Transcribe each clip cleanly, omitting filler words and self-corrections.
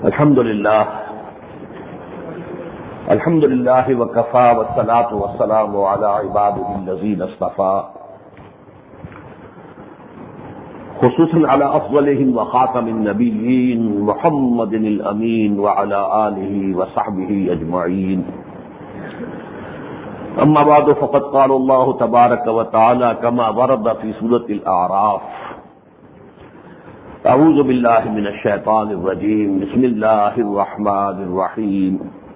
الحمد للہ وکفى والصلاة والسلام على عباده الذین اصطفى خصوصا على افضلهم وخاتم النبیین محمد الامین وعلى آلہ وصحبہ اجمعین. اما بعد فقد قال اللہ تبارک وتعالی كما ورد في سورة الاعراف: اعوذ باللہ من الشیطان الرجیم بسم اللہ الرحمن الرحیم.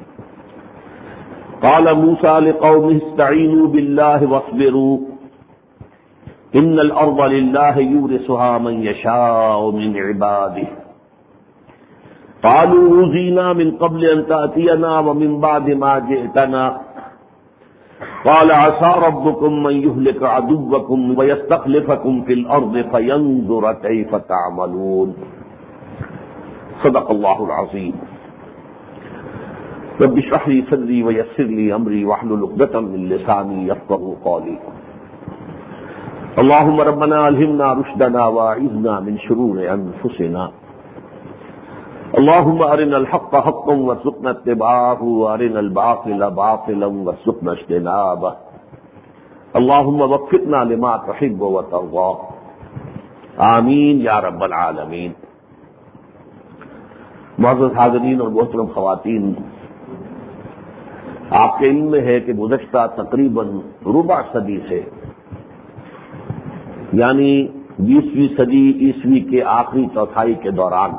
قال موسیٰ لقومه استعینوا باللہ واصبروا ان الارض للہ یورثها من یشاء من عباده. قالوا اوذینا من قبل ان تأتینا ومن بعد ما جئتنا قال عسى ربكم أن يهلك عدوكم ويستخلفكم في الأرض فينظر كيف تعملون. صدق الله العظيم. رب اشرح لي صدري ويسر لي أمري واحلل عقدة من لساني يفقهوا قولي. اللهم ربنا ألهمنا رشدنا وأعذنا من شرور أنفسنا. اللهم أرنا الحق حقا وارزقنا اتباعه وأرنا الباطل باطلا وارزقنا اجتنابه. اللهم وفقنا لما تحب وترضى. آمین یا رب العالمین. معزز حاضرین اور محترم خواتین، آپ کے علم میں ہے کہ گزشتہ تقریباً ربع صدی سے، یعنی 20ویں صدی عیسوی کے آخری چوتھائی کے دوران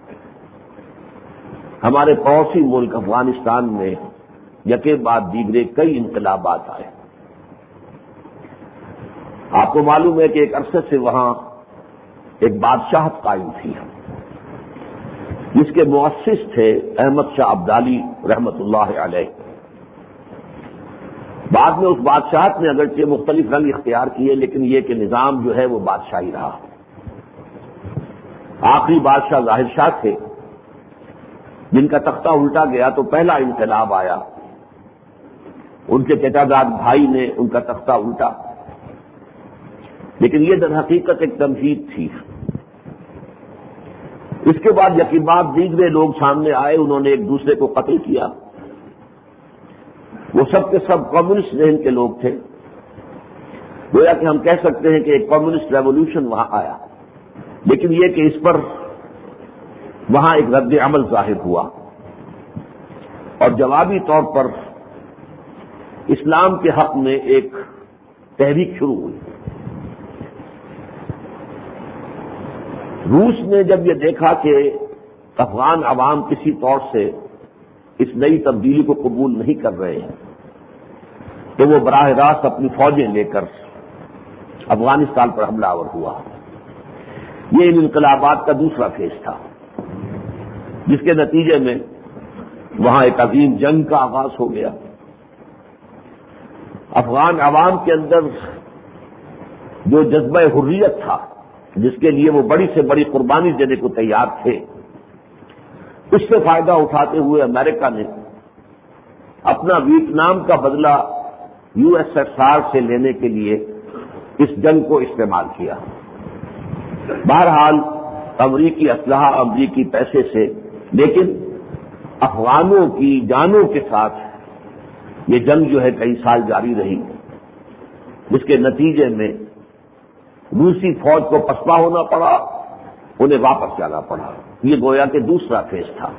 ہمارے پڑوسی ملک افغانستان میں یکے بعد دیگرے کئی انقلابات آئے. آپ کو معلوم ہے کہ ایک عرصے سے وہاں ایک بادشاہت قائم تھی جس کے مؤسس تھے احمد شاہ ابدالی رحمت اللہ علیہ. بعد میں اس بادشاہت نے اگرچہ مختلف رنگ اختیار کیے، لیکن یہ کہ نظام جو ہے وہ بادشاہی رہا. آخری بادشاہ ظاہر شاہ تھے، جن کا تختہ الٹا گیا تو پہلا انقلاب آیا. ان کے چچا زاد بھائی نے ان کا تختہ الٹا، لیکن یہ در حقیقت ایک تمہید تھی. اس کے بعد یقین بعد دیگرے لوگ سامنے آئے، انہوں نے ایک دوسرے کو قتل کیا. وہ سب کے سب کمیونسٹ ذہن کے لوگ تھے. گویا کہ ہم کہہ سکتے ہیں کہ ایک کمیونسٹ ریولوشن وہاں آیا، لیکن یہ کہ اس پر وہاں ایک رد عمل ظاہر ہوا اور جوابی طور پر اسلام کے حق میں ایک تحریک شروع ہوئی. روس نے جب یہ دیکھا کہ افغان عوام کسی طور سے اس نئی تبدیلی کو قبول نہیں کر رہے ہیں، تو وہ براہ راست اپنی فوجیں لے کر افغانستان پر حملہ آور ہوا. یہ ان انقلابات کا دوسرا فیز تھا، جس کے نتیجے میں وہاں ایک عظیم جنگ کا آغاز ہو گیا. افغان عوام کے اندر جو جذبہ حریت تھا، جس کے لیے وہ بڑی سے بڑی قربانی دینے کو تیار تھے، اس سے فائدہ اٹھاتے ہوئے امریکہ نے اپنا ویتنام کا بدلہ USSR سے لینے کے لیے اس جنگ کو استعمال کیا. بہرحال امریکی اسلحہ، امریکی پیسے سے، لیکن افغانوں کی جانوں کے ساتھ یہ جنگ جو ہے کئی سال جاری رہی، جس کے نتیجے میں روسی فوج کو پسپا ہونا پڑا، انہیں واپس جانا پڑا. یہ گویا کہ دوسرا فیز تھا.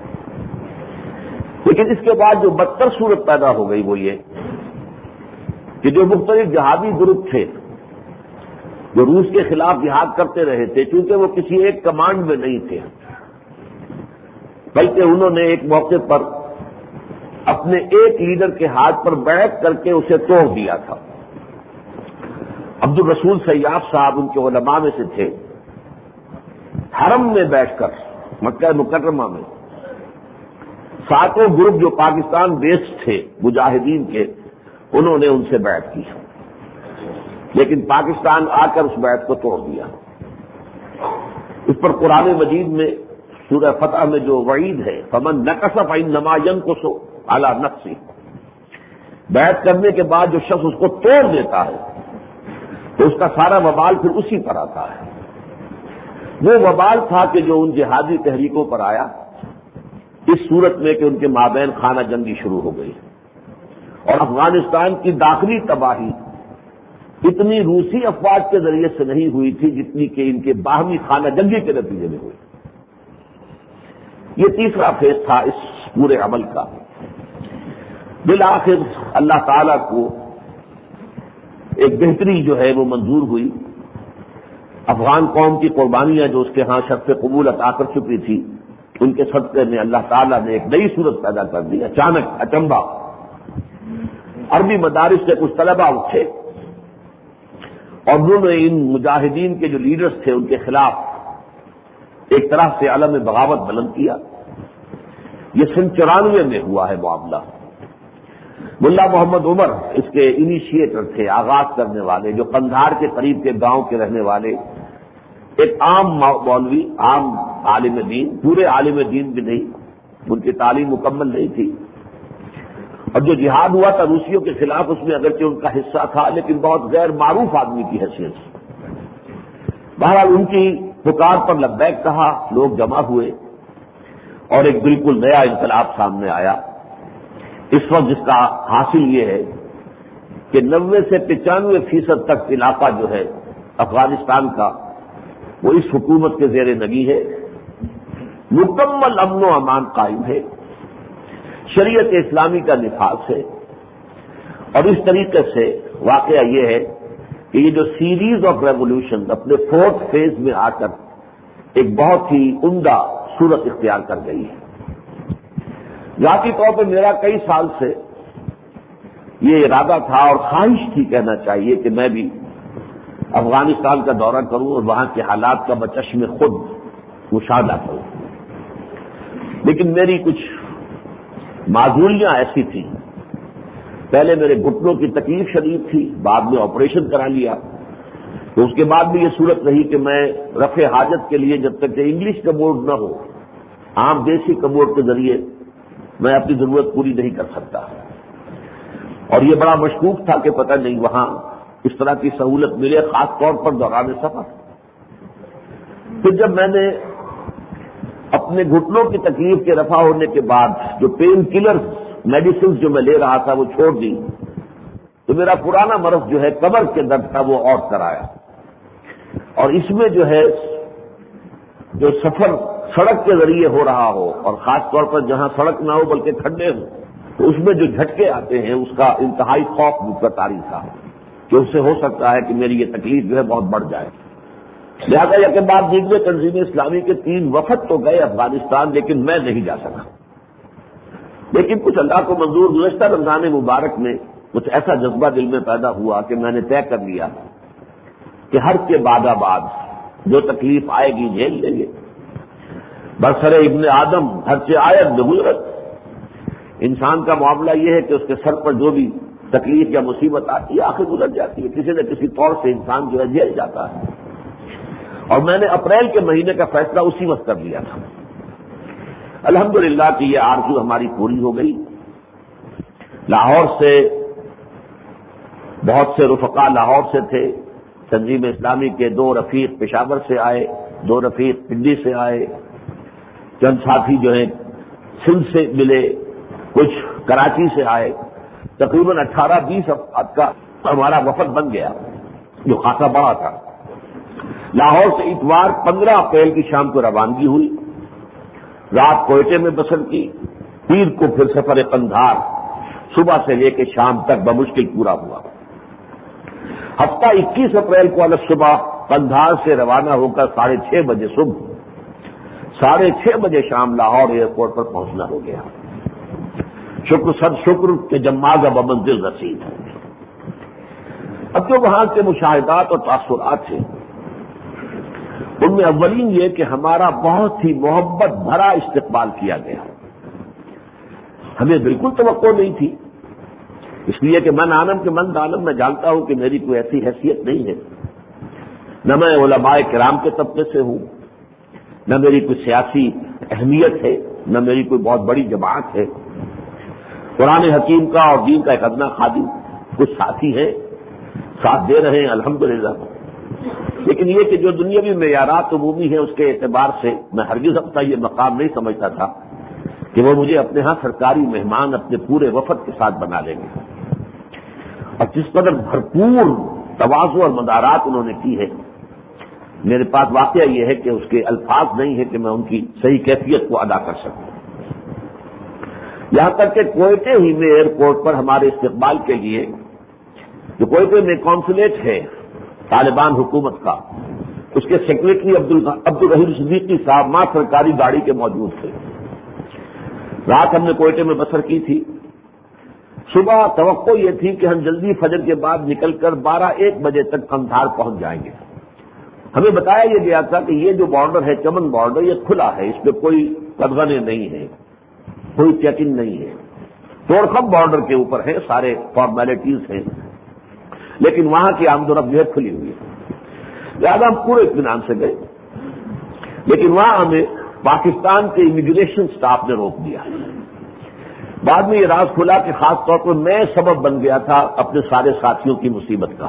لیکن اس کے بعد جو بدتر صورت پیدا ہو گئی وہ یہ کہ جو مختلف جہادی گروپ تھے جو روس کے خلاف جہاد کرتے رہے تھے، چونکہ وہ کسی ایک کمانڈ میں نہیں تھے، بلکہ انہوں نے ایک موقع پر اپنے ایک لیڈر کے ہاتھ پر بیعت کر کے اسے توڑ دیا تھا. عبد الرسول سیاف صاحب ان کے علماء میں سے تھے. حرم میں بیٹھ کر مکہ مکرمہ میں ساتوں گروپ جو پاکستان بیس تھے مجاہدین کے، انہوں نے ان سے بیعت کی، لیکن پاکستان آ کر اس بیعت کو توڑ دیا. اس پر قرآن مجید میں سورہ فتح میں جو وعید ہے، فمن نکث فإنما ينکث علی نفسہ، بیعت کرنے کے بعد جو شخص اس کو توڑ دیتا ہے تو اس کا سارا وبال پھر اسی پر آتا ہے. وہ وبال تھا کہ جو ان جہادی تحریکوں پر آیا اس صورت میں کہ ان کے مابین خانہ جنگی شروع ہو گئی اور افغانستان کی داخلی تباہی اتنی روسی افواج کے ذریعے سے نہیں ہوئی تھی جتنی کہ ان کے باہمی خانہ جنگی کے نتیجے میں ہوئی۔ یہ تیسرا فیز تھا اس پورے عمل کا۔ بالآخر اللہ تعالی کو ایک بہتری جو ہے وہ منظور ہوئی۔ افغان قوم کی قربانیاں جو اس کے ہاں شرف قبول عطا کر چکی تھی، ان کے صدقے میں اللہ تعالیٰ نے ایک نئی صورت پیدا کر دی۔ اچانک اچنبا عربی مدارس سے کچھ طلباء اٹھے اور انہوں نے ان مجاہدین کے جو لیڈرز تھے ان کے خلاف ایک طرح سے علم بغاوت بلند کیا۔ یہ سن 94 میں ہوا ہے معاملہ۔ ملا محمد عمر اس کے انیشیٹر تھے، آغاز کرنے والے، جو قندھار کے قریب کے گاؤں کے رہنے والے، ایک عام مولوی، عام عالم دین، پورے عالم دین بھی نہیں، ان کی تعلیم مکمل نہیں تھی، اور جو جہاد ہوا تھا روسیوں کے خلاف اس میں اگرچہ ان کا حصہ تھا لیکن بہت غیر معروف آدمی کی حیثیت سے۔ بہرحال ان کی پکار پر لبیک کہا، لوگ جمع ہوئے اور ایک بالکل نیا انقلاب سامنے آیا۔ اس وقت جس کا حاصل یہ ہے کہ 90 سے 95% تک علاقہ جو ہے افغانستان کا وہ اس حکومت کے زیر نگی ہے، مکمل امن و امان قائم ہے، شریعت اسلامی کا نفاذ ہے، اور اس طریقے سے واقعہ یہ ہے کہ یہ جو سیریز آف ریولوشن اپنے 4th فیز میں آ کر ایک بہت ہی عمدہ صورت اختیار کر گئی ہے۔ ذاتی طور پر میرا کئی سال سے یہ ارادہ تھا اور خواہش تھی کہنا چاہیے کہ میں بھی افغانستان کا دورہ کروں اور وہاں کے حالات کا بچشم خود مشاہدہ کروں، لیکن میری کچھ معذوریاں ایسی تھیں۔ پہلے میرے گھٹنوں کی تکلیف شدید تھی، بعد میں آپریشن کرا لیا، تو اس کے بعد بھی یہ صورت رہی کہ میں رفع حاجت کے لیے جب تک کہ انگلش کموڈ نہ ہو، عام دیسی کموڈ کے ذریعے میں اپنی ضرورت پوری نہیں کر سکتا، اور یہ بڑا مشکوک تھا کہ پتہ نہیں وہاں اس طرح کی سہولت ملے، خاص طور پر دوران سفر۔ پھر جب میں نے اپنے گھٹنوں کی تکلیف کے رفع ہونے کے بعد جو پین کلر میڈیسنز جو میں لے رہا تھا وہ چھوڑ دی، تو میرا پرانا مرض جو ہے کمر کے درد تھا وہ اور کرایا، اور اس میں جو ہے جو سفر سڑک کے ذریعے ہو رہا ہو اور خاص طور پر جہاں سڑک نہ ہو بلکہ کھڈے ہوں، تو اس میں جو جھٹکے آتے ہیں اس کا انتہائی خوف مجھ پر طاری تھا کہ اس سے ہو سکتا ہے کہ میری یہ تکلیف جو ہے بہت بڑھ جائے۔ لہٰذا یہ کے بعد دیگر تنظیم اسلامی کے 3 وفد تو گئے افغانستان، لیکن میں نہیں جا سکا۔ لیکن کچھ اللہ کو منظور گزشتہ رمضان مبارک میں کچھ ایسا جذبہ دل میں پیدا ہوا کہ میں نے طے کر لیا کہ ہر کے بعد جو تکلیف آئے گی جھیل لیں گے۔ برسر ابن آدم ہر سے آیت بگزرت، انسان کا معاملہ یہ ہے کہ اس کے سر پر جو بھی تکلیف یا مصیبت آتی ہے آخر گزر جاتی ہے، کسی نہ کسی طور سے انسان جو ہے جھیل جاتا ہے، اور میں نے اپریل کے مہینے کا فیصلہ اسی وقت کر لیا تھا۔ الحمدللہ کہ یہ آرزو ہماری پوری ہو گئی۔ لاہور سے بہت سے رفقا لاہور سے تھے، تنظیم اسلامی کے 2 رفیق پشاور سے آئے، 2 رفیق پنڈی سے آئے، چند ساتھی جو ہیں سندھ سے ملے، کچھ کراچی سے آئے، تقریباً 18-20 افراد کا ہمارا وفد بن گیا جو خاصا بڑا تھا۔ لاہور سے اتوار 15 اپریل کی شام کو روانگی ہوئی، رات کوئٹے میں بسر کی، پیر کو پھر سفر قندھار صبح سے لے کے شام تک بمشکل پورا ہوا۔ ہفتہ 21 اپریل کو الگ صبح قندھار سے روانہ ہو کر 6:30 بجے صبح 6:30 بجے شام لاہور ایئرپورٹ پر پہنچنا ہو گیا۔ شکر صد شکر کہ جماغ بمنزل رسید۔ اب جو وہاں کے مشاہدات اور تاثرات تھے ان میں اولین یہ کہ ہمارا بہت ہی محبت بھرا استقبال کیا گیا۔ ہمیں بالکل توقع نہیں تھی، اس لیے کہ من عالم کے من عالم میں جانتا ہوں کہ میری کوئی ایسی حیثیت نہیں ہے، نہ میں علماء کرام کے طبقے سے ہوں، نہ میری کوئی سیاسی اہمیت ہے، نہ میری کوئی بہت بڑی جماعت ہے۔ قرآن حکیم کا اور دین کا ایک ادنا خادم، کچھ ساتھی ہیں ساتھ دے رہے ہیں الحمدللہ، لیکن یہ کہ جو دنیاوی معیارات عمومی ہیں اس کے اعتبار سے میں ہرگز اپنا یہ مقام نہیں سمجھتا تھا کہ وہ مجھے اپنے ہاں سرکاری مہمان اپنے پورے وفد کے ساتھ بنا لیں گے، اور جس قدر بھرپور تواضع اور مدارات انہوں نے کی ہے، میرے پاس واقعہ یہ ہے کہ اس کے الفاظ نہیں ہے کہ میں ان کی صحیح کیفیت کو ادا کر سکوں۔ یہاں تک کہ کوئٹے ہی میں ایئرپورٹ پر ہمارے استقبال کے لیے، جو کوئٹے میں کونسولیٹ ہے طالبان حکومت کا، اس کے سیکریٹری عبدالرحیم صدیقی صاحب ماں سرکاری گاڑی کے موجود تھے۔ رات ہم نے کوئٹے میں بسر کی تھی۔ صبح توقع یہ تھی کہ ہم جلدی فجر کے بعد نکل کر 12-1 بجے تک قندھار پہنچ جائیں گے۔ ہمیں بتایا یہ گیا تھا کہ یہ جو بارڈر ہے، چمن بارڈر، یہ کھلا ہے، اس پہ کوئی قدغنیں نہیں ہے، کوئی چیکنگ نہیں ہے، توڑخم بارڈر کے اوپر ہے، سارے فارمیلٹیز ہیں، لیکن وہاں کی آمد و رفت جو ہے کھلی ہوئی ہے۔ لہٰذا ہم پورے اطمینان سے گئے، لیکن وہاں ہمیں پاکستان کے امیگریشن سٹاف نے روک دیا۔ بعد میں یہ راز کھلا کہ خاص طور پر میں سبب بن گیا تھا اپنے سارے ساتھیوں کی مصیبت کا،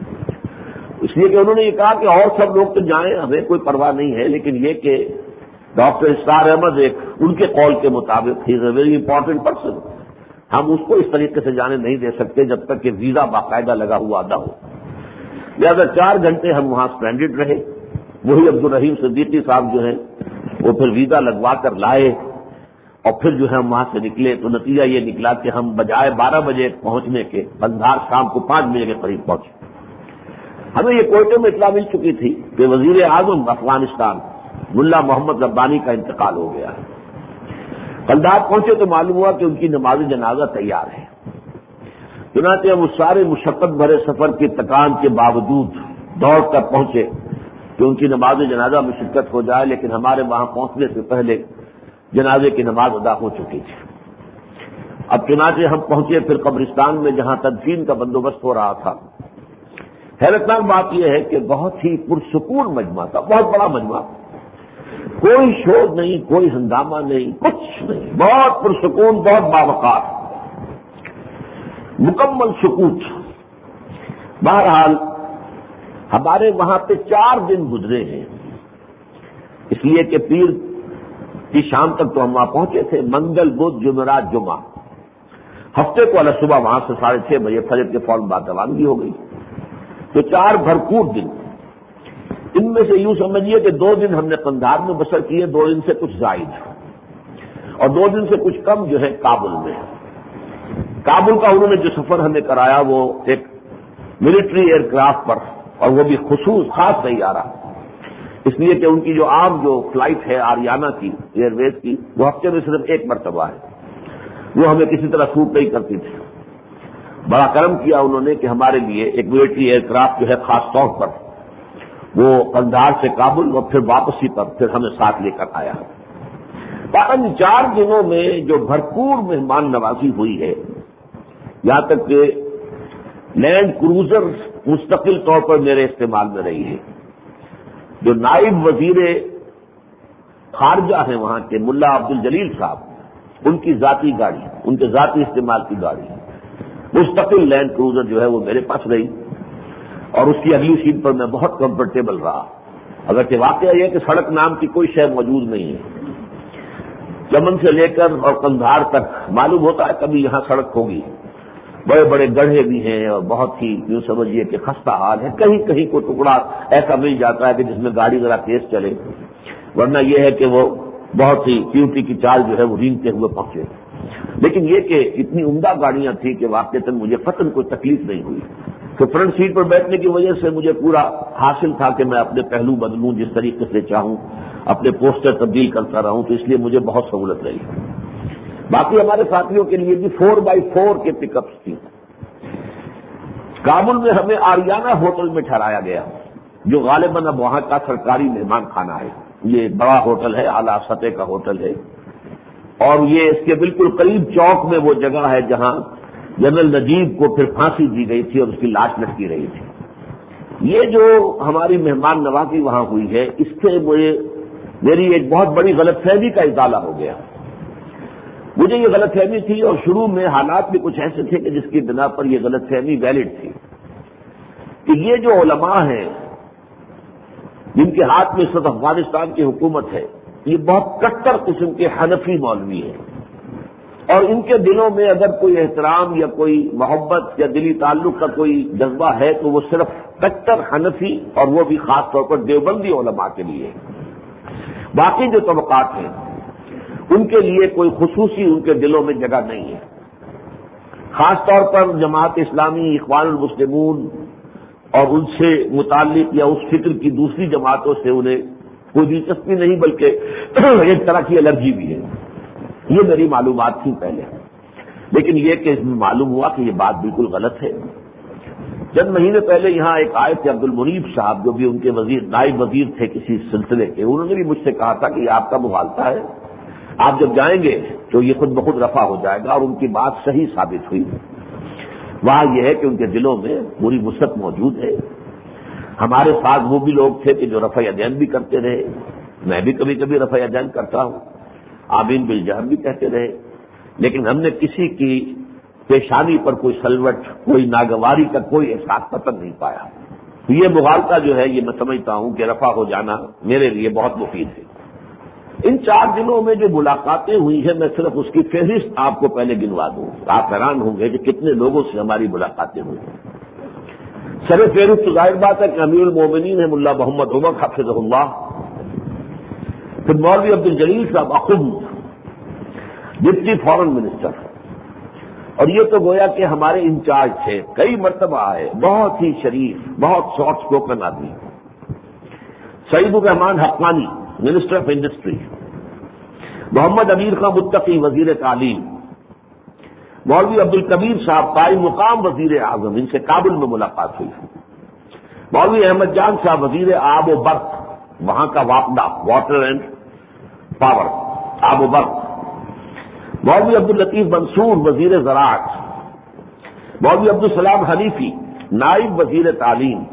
اس لیے کہ انہوں نے یہ کہا کہ اور سب لوگ تو جائیں، ہمیں کوئی پرواہ نہیں ہے، لیکن یہ کہ ڈاکٹر اسرار احمد ایک ان کے قول کے مطابق he is a very important person, ہم اس کو اس طریقے سے جانے نہیں دے سکتے جب تک کہ ویزا باقاعدہ لگا ہوا نہ ہو۔ لہٰذا 4 گھنٹے ہم وہاں اسٹرینڈڈ رہے۔ وہی عبدالرحیم صدیقی صاحب جو ہیں وہ پھر ویزا لگوا کر لائے، اور پھر جو ہے ہم وہاں سے نکلے تو نتیجہ یہ نکلا کہ ہم بجائے 12 بجے پہنچنے کے قندھار شام کو 5 بجے کے قریب پہنچے۔ ہمیں یہ کوئٹے میں اطلاع مل چکی تھی کہ وزیر اعظم افغانستان ملا محمد ربانی کا انتقال ہو گیا ہے۔ قندھار پہنچے تو معلوم ہوا کہ ان کی نماز جنازہ تیار ہے۔ چنانچہ ہم اس سارے مشقت بھرے سفر کی تکان کے باوجود دوڑ کر پہنچے کہ ان کی نماز جنازہ میں شرکت ہو جائے، لیکن ہمارے وہاں پہنچنے سے پہلے جنازے کی نماز ادا ہو چکی تھی۔ اب چنانچہ ہم پہنچے پھر قبرستان میں جہاں تدفین کا بندوبست ہو رہا تھا۔ حیرتناک بات یہ ہے کہ بہت ہی پرسکون مجمع تھا، بہت بڑا مجمع، کوئی شور نہیں، کوئی ہنگامہ نہیں، کچھ نہیں، بہت پرسکون، بہت باوقار، مکمل سکوت۔ بہرحال ہمارے وہاں پہ 4 دن گزرے ہیں، اس لیے کہ پیر کی شام تک تو ہم وہاں پہنچے تھے، منگل بدھ جمعرات جمعہ، ہفتے کو علیہ صبح وہاں سے 6:30 بجے فجر کے فوراً بعد روانگی ہو گئی، تو 4 بھرپور دن۔ ان میں سے یوں سمجھیے کہ 2 دن ہم نے قندھار میں بسر کیے، 2 دن سے کچھ زائد، اور 2 دن سے کچھ کم جو ہے کابل میں۔ کابل کا انہوں نے جو سفر ہمیں کرایا وہ ایک ملٹری ایئر کرافٹ پر، اور وہ بھی خاص سیارہ، اس لیے کہ ان کی جو عام جو فلائٹ ہے آریانہ کی ایئر ویز کی، وہ ہفتے میں صرف 1 مرتبہ ہے، وہ ہمیں کسی طرح سوٹ نہیں کرتی تھی۔ بڑا کرم کیا انہوں نے کہ ہمارے لیے ایک ملٹری ایئر کرافٹ جو ہے خاص طور پر وہ قندھار سے کابل اور پھر واپسی پر پھر ہمیں ساتھ لے کر آیا۔ ان 4 دنوں میں جو بھرپور مہمان نوازی ہوئی ہے، یہاں تک کہ لینڈ کروزر مستقل طور پر میرے استعمال میں رہی ہے۔ جو نائب وزیر خارجہ ہیں وہاں کے ملا عبدالجلیل صاحب، ان کی ذاتی گاڑی، ان کے ذاتی استعمال کی گاڑی، مستقل لینڈ کروزر جو ہے وہ میرے پاس رہی، اور اس کی اگلی سیٹ پر میں بہت کمفرٹیبل رہا۔ اگرچہ واقعہ یہ ہے کہ سڑک نام کی کوئی شے موجود نہیں ہے، چمن سے لے کر اور قندھار تک معلوم ہوتا ہے کبھی یہاں سڑک ہوگی، بڑے بڑے گڑھے بھی ہیں اور بہت ہی یوں سمجھیے کہ خستہ حال ہے، کہیں کہیں کوئی ٹکڑا ایسا مل جاتا ہے کہ جس میں گاڑی ذرا تیز چلے، ورنہ یہ ہے کہ وہ بہت ہی پیوٹی کی چال جو ہے وہ رینگتے ہوئے پہنچے۔ لیکن یہ کہ اتنی عمدہ گاڑیاں تھیں کہ واقعتاً مجھے قطعاً کوئی تکلیف نہیں ہوئی، تو فرنٹ سیٹ پر بیٹھنے کی وجہ سے مجھے پورا حاصل تھا کہ میں اپنے پہلو بدلوں جس طریقے سے چاہوں، اپنے پوسٹر تبدیل کرتا رہوں، تو اس لیے مجھے بہت سہولت رہی۔ باقی ہمارے ساتھیوں کے لیے بھی 4x4 کے پک اپس تھی۔ کابل میں ہمیں آریانہ ہوٹل میں ٹھہرایا گیا، جو غالباً اب وہاں کا سرکاری مہمان خانہ ہے۔ یہ بڑا ہوٹل ہے، اعلیٰ سطح کا ہوٹل ہے، اور یہ اس کے بالکل قریب چوک میں وہ جگہ ہے جہاں جنرل نجیب کو پھر پھانسی دی گئی تھی اور اس کی لاش لٹکی رہی تھی۔ یہ جو ہماری مہمان نوازی وہاں ہوئی ہے، اس سے میری ایک بہت بڑی غلط فہمی کا ازالہ ہو گیا۔ مجھے یہ غلط فہمی تھی، اور شروع میں حالات بھی کچھ ایسے تھے کہ جس کی بنا پر یہ غلط فہمی ویلڈ تھی، کہ یہ جو علماء ہیں جن کے ہاتھ میں صرف افغانستان کی حکومت ہے، یہ بہت کٹر قسم کے حنفی مولوی ہیں، اور ان کے دلوں میں اگر کوئی احترام یا کوئی محبت یا دلی تعلق کا کوئی جذبہ ہے تو وہ صرف کٹر حنفی اور وہ بھی خاص طور پر دیوبندی علماء کے لیے. باقی جو طبقات ہیں ان کے لیے کوئی خصوصی ان کے دلوں میں جگہ نہیں ہے. خاص طور پر جماعت اسلامی، اخوان المسلمون اور ان سے متعلق یا اس فکر کی دوسری جماعتوں سے انہیں کوئی دلچسپی نہیں، بلکہ ایک طرح کی الرجی بھی ہے. یہ میری معلومات تھی پہلے، لیکن یہ کہ اس میں معلوم ہوا کہ یہ بات بالکل غلط ہے. چند مہینے پہلے یہاں ایک آئے تھے عبد المنیب صاحب، جو بھی ان کے نائب وزیر تھے کسی سلسلے کے. انہوں نے بھی مجھ سے کہا تھا کہ یہ آپ کا مغالطہ ہے، آپ جب جائیں گے تو یہ خود بخود رفع ہو جائے گا، اور ان کی بات صحیح ثابت ہوئی. وہاں یہ ہے کہ ان کے دلوں میں پوری وسعت موجود ہے. ہمارے ساتھ وہ بھی لوگ تھے کہ جو رفع یدین بھی کرتے رہے، میں بھی کبھی کبھی رفع یدین کرتا ہوں، آمین بالجہر بھی کہتے رہے، لیکن ہم نے کسی کی پیشانی پر کوئی سلوٹ، کوئی ناگواری کا کوئی احساس پتن نہیں پایا. یہ مغالطہ جو ہے یہ میں سمجھتا ہوں کہ رفع ہو جانا میرے لیے بہت مفید ہے. ان 4 دنوں میں جو ملاقاتیں ہوئی ہیں میں صرف اس کی فہرست آپ کو پہلے گنوا دوں. آپ حیران ہوں گے کہ کتنے لوگوں سے ہماری ملاقاتیں ہوئی. سر فہرست تو ظاہر بات ہے کہ امیر المومنین ہے ملا محمد عمر حفظہ اللہ، پھر مولوی عبد الجلیل صاحب اخم، ڈپٹی فارن منسٹر، اور یہ تو گویا کہ ہمارے انچارج تھے. کئی مرتبہ آئے، بہت ہی شریف، بہت سافٹ اسپوکن آدمی. Saeed ur Rahman Haqqani, minister of industry, Muhammad Amir Khan Muttaqi, وزیر تعلیم، مولوی عبد الکبیر صاحب قائم مقام وزیر اعظم، ان سے کابل میں ملاقات ہوئی. مولوی احمد جان صاحب وزیر آب و برق، وہاں کا واپڈا، واٹر اینڈ پاور، آب و برق. مولوی عبد الطیف منصور وزیر زراعت، مولوی عبدالسلام حنیفی نائب وزیر تعلیم،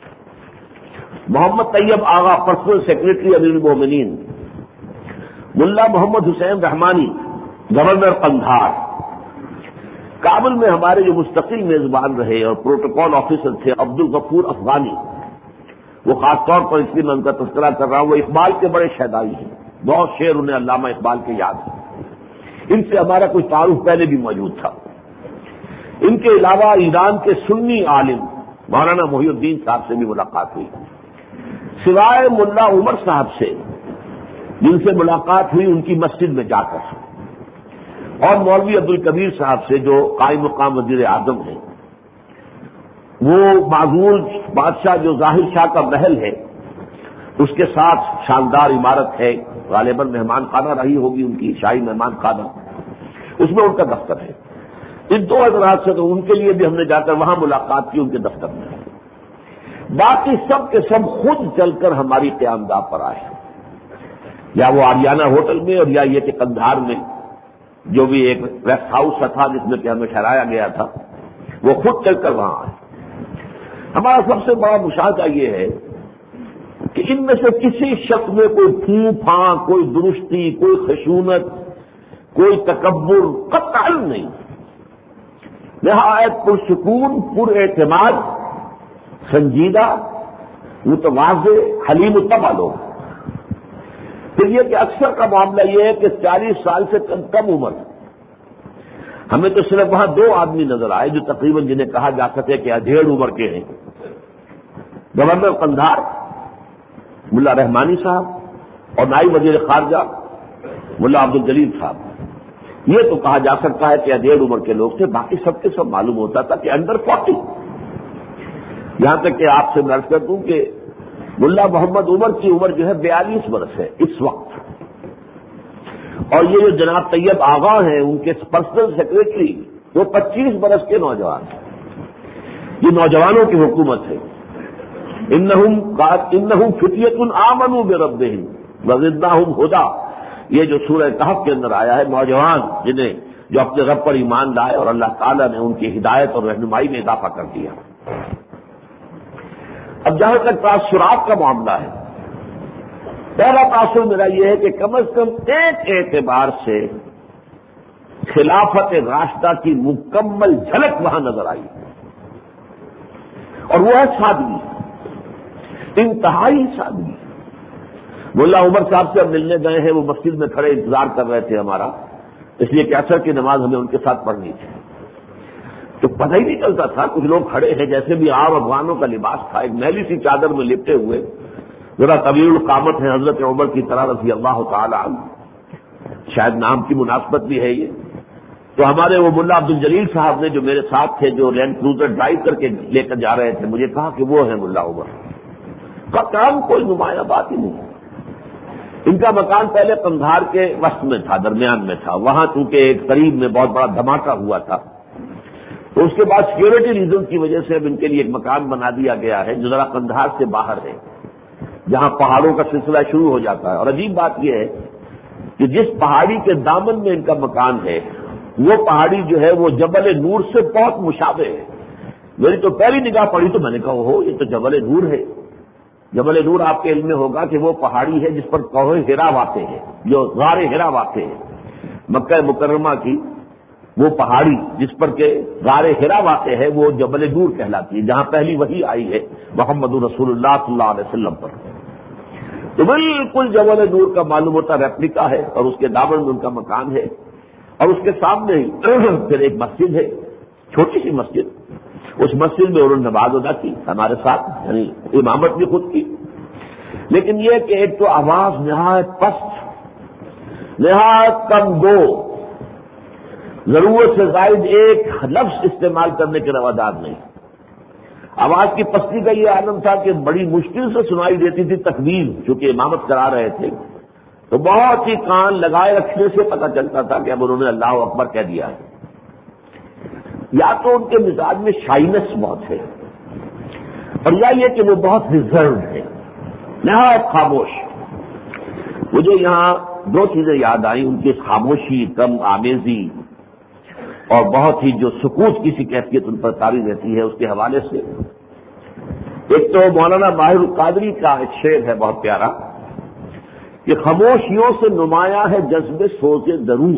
محمد طیب آغا پرسنل سیکرٹری امیر المومنین، ملا محمد حسین رحمانی گورنر قندھار. کابل میں ہمارے جو مستقل میزبان رہے اور پروٹوکول آفیسر تھے عبد الغفور افغانی، وہ خاص طور پر اس لیے میں ان کا تذکرہ کر رہا ہوں، وہ اقبال کے بڑے شیدائی ہیں، بہت شعر انہیں علامہ اقبال کے یاد ہیں. ان سے ہمارا کچھ تعارف پہلے بھی موجود تھا. ان کے علاوہ ایران کے سنی عالم مولانا محی الدین صاحب سے بھی ملاقات ہوئی. سوائے ملا عمر صاحب سے جن سے ملاقات ہوئی ان کی مسجد میں جا کر، اور مولوی عبد الکبیر صاحب سے جو قائم مقام وزیر اعظم ہیں، وہ معزول بادشاہ جو ظاہر شاہ کا محل ہے اس کے ساتھ شاندار عمارت ہے، غالباً مہمان خانہ رہی ہوگی ان کی، شاہی مہمان خانہ، اس میں ان کا دفتر ہے. ان 2 حضرات سے تو ان کے لیے بھی ہم نے جا کر وہاں ملاقات کی ان کے دفتر میں. باقی سب کے سب خود چل کر ہماری قیامگاہ پر آئے، یا وہ آریانہ ہوٹل میں اور یا یہ کہ قندھار میں جو بھی ایک ریسٹ ہاؤس تھا جس میں کہ ہمیں ٹھہرایا گیا تھا، وہ خود چل کر وہاں آئے. ہمارا سب سے بڑا مشاہدہ یہ ہے کہ ان میں سے کسی شخص میں کوئی پھوں پھاں، کوئی درستی، کوئی خشونت، کوئی تکبر قطعاً نہیں. نہایت پرسکون، پر اعتماد، سنجیدہ، متواضع، حلیم الطبع لوگ. پھر یہ کہ اکثر کا معاملہ یہ ہے کہ 40 سال سے کم عمر، ہمیں تو صرف وہاں 2 آدمی نظر آئے جو تقریباً جنہیں کہا جا سکے کہ ادھیڑ عمر کے ہیں. گورنر قندھار ملا رحمانی صاحب اور نائب وزیر خارجہ ملا عبد الجلیل صاحب. یہ تو کہا جا سکتا ہے کہ ادھیڑ عمر کے لوگ تھے، باقی سب کے سب معلوم ہوتا تھا کہ انڈر 40. یہاں تک کہ آپ سے میں عرض کر دوں کہ ملا محمد عمر کی عمر جو ہے 42 برس ہے اس وقت، اور یہ جو جناب طیب آغا ہیں ان کے پرسنل سیکرٹری وہ 25 برس کے نوجوان ہیں. یہ نوجوانوں کی حکومت ہے. انہم فتیۃ آمنوا بربہم وزدناہم ھدی، یہ جو سورہ کہف کے اندر آیا ہے، نوجوان جنہیں جو اپنے رب پر ایمان لائے اور اللہ تعالیٰ نے ان کی ہدایت اور رہنمائی میں اضافہ کر دیا. اب جہاں تک تاثرات کا معاملہ ہے، پہلا تاثر میرا یہ ہے کہ کم از کم ایک اعتبار سے خلافت راشدہ کی مکمل جھلک وہاں نظر آئی، اور وہ ہے سادگی، انتہائی سادگی. ملا عمر صاحب سے ہم ملنے گئے ہیں، وہ مسجد میں کھڑے انتظار کر رہے تھے ہمارا. اس لیے کہ عصر کی نماز ہمیں ان کے ساتھ پڑھنی تھی. تو پتہ ہی نہیں چلتا تھا. کچھ لوگ کھڑے ہیں جیسے بھی عام افغانوں کا لباس تھا, ایک میلی سی چادر میں لپٹے ہوئے, ذرا طویل القامت ہے حضرت عمر کی طرح رضی اللہ تعالی عنہ, شاید نام کی مناسبت بھی ہے یہ. تو ہمارے وہ ملا عبد الجلیل صاحب نے جو میرے ساتھ تھے, جو لینڈ کروزر ڈرائیو کر کے لے کر جا رہے تھے, مجھے کہا کہ وہ ہیں ملا عمر. کا کام کوئی نمایاں بات ہی نہیں. ان کا مکان پہلے قندھار کے وسط میں تھا, درمیان میں تھا. وہاں چونکہ ایک قریب میں بہت بڑا دھماکہ ہوا تھا, تو اس کے بعد سیکورٹی ریزن کی وجہ سے اب ان کے لیے ایک مکان بنا دیا گیا ہے جو ذرا قندھار سے باہر ہے, جہاں پہاڑوں کا سلسلہ شروع ہو جاتا ہے. اور عجیب بات یہ ہے کہ جس پہاڑی کے دامن میں ان کا مکان ہے, وہ پہاڑی جو ہے وہ جبل نور سے بہت مشابہ ہے. میری تو پہلی نگاہ پڑی تو میں نے کہا ہو یہ تو جبل نور ہے. جبل نور آپ کے علم میں ہوگا کہ وہ پہاڑی ہے جس پر کوہ ہرا واقع ہے, جو غار ہرا واقع ہے. مکہ مکرمہ کی وہ پہاڑی جس پر کہ غار ہرا واقع ہے وہ جبل نور کہلاتی ہے, جہاں پہلی وحی آئی ہے محمد رسول اللہ صلی اللہ علیہ وسلم پر. تو بالکل جبل نور کا معلوم ہوتا ریپلیکا ہے, اور اس کے دامن میں ان کا مکان ہے. اور اس کے سامنے پھر ایک مسجد ہے, چھوٹی سی مسجد. اس مسجد میں انہوں نے نماز ادا کی ہمارے ساتھ, یعنی امامت بھی خود کی. لیکن یہ کہ ایک تو آواز نہایت پست, نہایت کم گو, ضرورت سے زائد ایک لفظ استعمال کرنے کے روادار نہیں. آواز کی پستی کا یہ عالم تھا کہ بڑی مشکل سے سنائی دیتی تھی تکبیر, چونکہ امامت کرا رہے تھے تو بہت ہی کان لگائے رکھنے سے پتہ چلتا تھا کہ اب انہوں نے اللہ اکبر کہہ دیا ہے. یا تو ان کے مزاج میں شائنس بہت ہے, اور یا یہ کہ وہ بہت ریزروڈ ہے, نہایت خاموش. مجھے یہاں دو چیزیں یاد آئیں ان کی خاموشی, کم آمیزی, اور بہت ہی جو سکوت کی سی کیفیت ان پر طاری رہتی ہے اس کے حوالے سے. ایک تو مولانا ماہر القادری کا ایک شعر ہے بہت پیارا کہ خاموشیوں سے نمایاں ہے جذب سوز درون,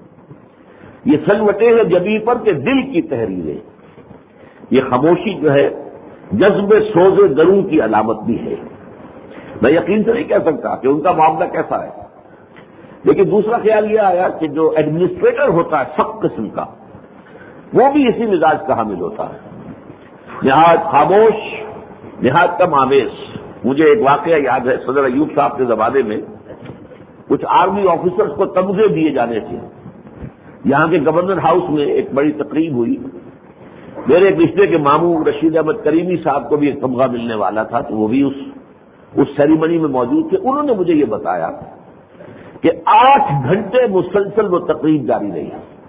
یہ سلوٹے ہیں جبیں پر کہ دل کی تحریریں. یہ خاموشی جو ہے جذب سوز درون کی علامت بھی ہے. میں یقین سے نہیں کہہ سکتا کہ ان کا معاملہ کیسا ہے, لیکن دوسرا خیال یہ آیا کہ جو ایڈمنسٹریٹر ہوتا ہے سخت قسم کا, وہ بھی اسی مزاج کا حامل ہوتا ہے, نہایت خاموش, نہایت کم آمیز. مجھے ایک واقعہ یاد ہے, صدر ایوب صاحب کے زمانے میں کچھ آرمی آفیسرز کو تمغے دیے جانے تھے. یہاں کے گورنر ہاؤس میں ایک بڑی تقریب ہوئی. میرے ایک رشتے کے ماموں رشید احمد کریمی صاحب کو بھی ایک تمغہ ملنے والا تھا, تو وہ بھی اس سیریمنی میں موجود تھے. انہوں نے مجھے یہ بتایا کہ 8 گھنٹے مسلسل وہ تقریب جاری رہی.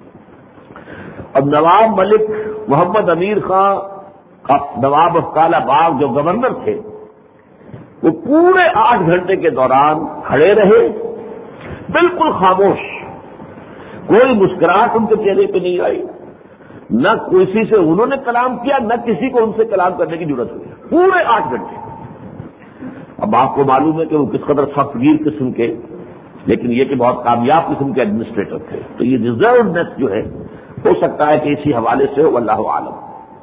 اب نواب ملک محمد امیر خان نواب آف کالا باغ جو گورنر تھے, وہ پورے 8 گھنٹے کے دوران کھڑے رہے بالکل خاموش. کوئی مسکراہٹ ان کے چہرے پہ نہیں آئی, نہ کسی سے انہوں نے کلام کیا, نہ کسی کو ان سے کلام کرنے کی ضرورت ہوئی. پورے 8 گھنٹے. اب آپ کو معلوم ہے کہ وہ کس قدر سخت گیر قسم کے, لیکن یہ کہ بہت کامیاب قسم کے ایڈمنسٹریٹر تھے. تو یہ ریزروڈنس جو ہے ہو سکتا ہے کہ اسی حوالے سے ہو, واللہ عالم.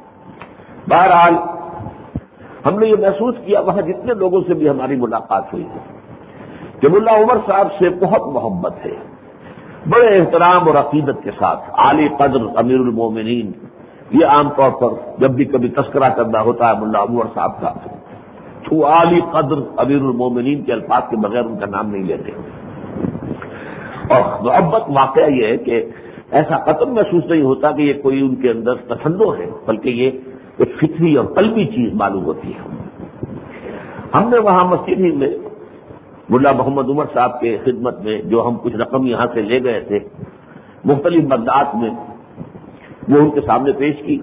بہرحال ہم نے یہ محسوس کیا وہاں جتنے لوگوں سے بھی ہماری ملاقات ہوئی ہے کہ ملا عمر صاحب سے بہت محبت ہے, بڑے احترام اور عقیدت کے ساتھ. عالی قدر امیر المومنین, یہ عام طور پر جب بھی کبھی تذکرہ کرنا ہوتا ہے ملا عمر صاحب کا تو عالی قدر امیر المومنین کے الفاظ کے بغیر ان کا نام نہیں لیتے. اور محبت واقعہ یہ ہے کہ ایسا قطن محسوس نہیں ہوتا کہ یہ کوئی ان کے اندر تسلط ہے, بلکہ یہ ایک فطری اور قلبی چیز معلوم ہوتی ہے. ہم نے وہاں مسجد ہی میں ملا محمد عمر صاحب کے خدمت میں جو ہم کچھ رقم یہاں سے لے گئے تھے مختلف مدات میں, وہ ان کے سامنے پیش کی.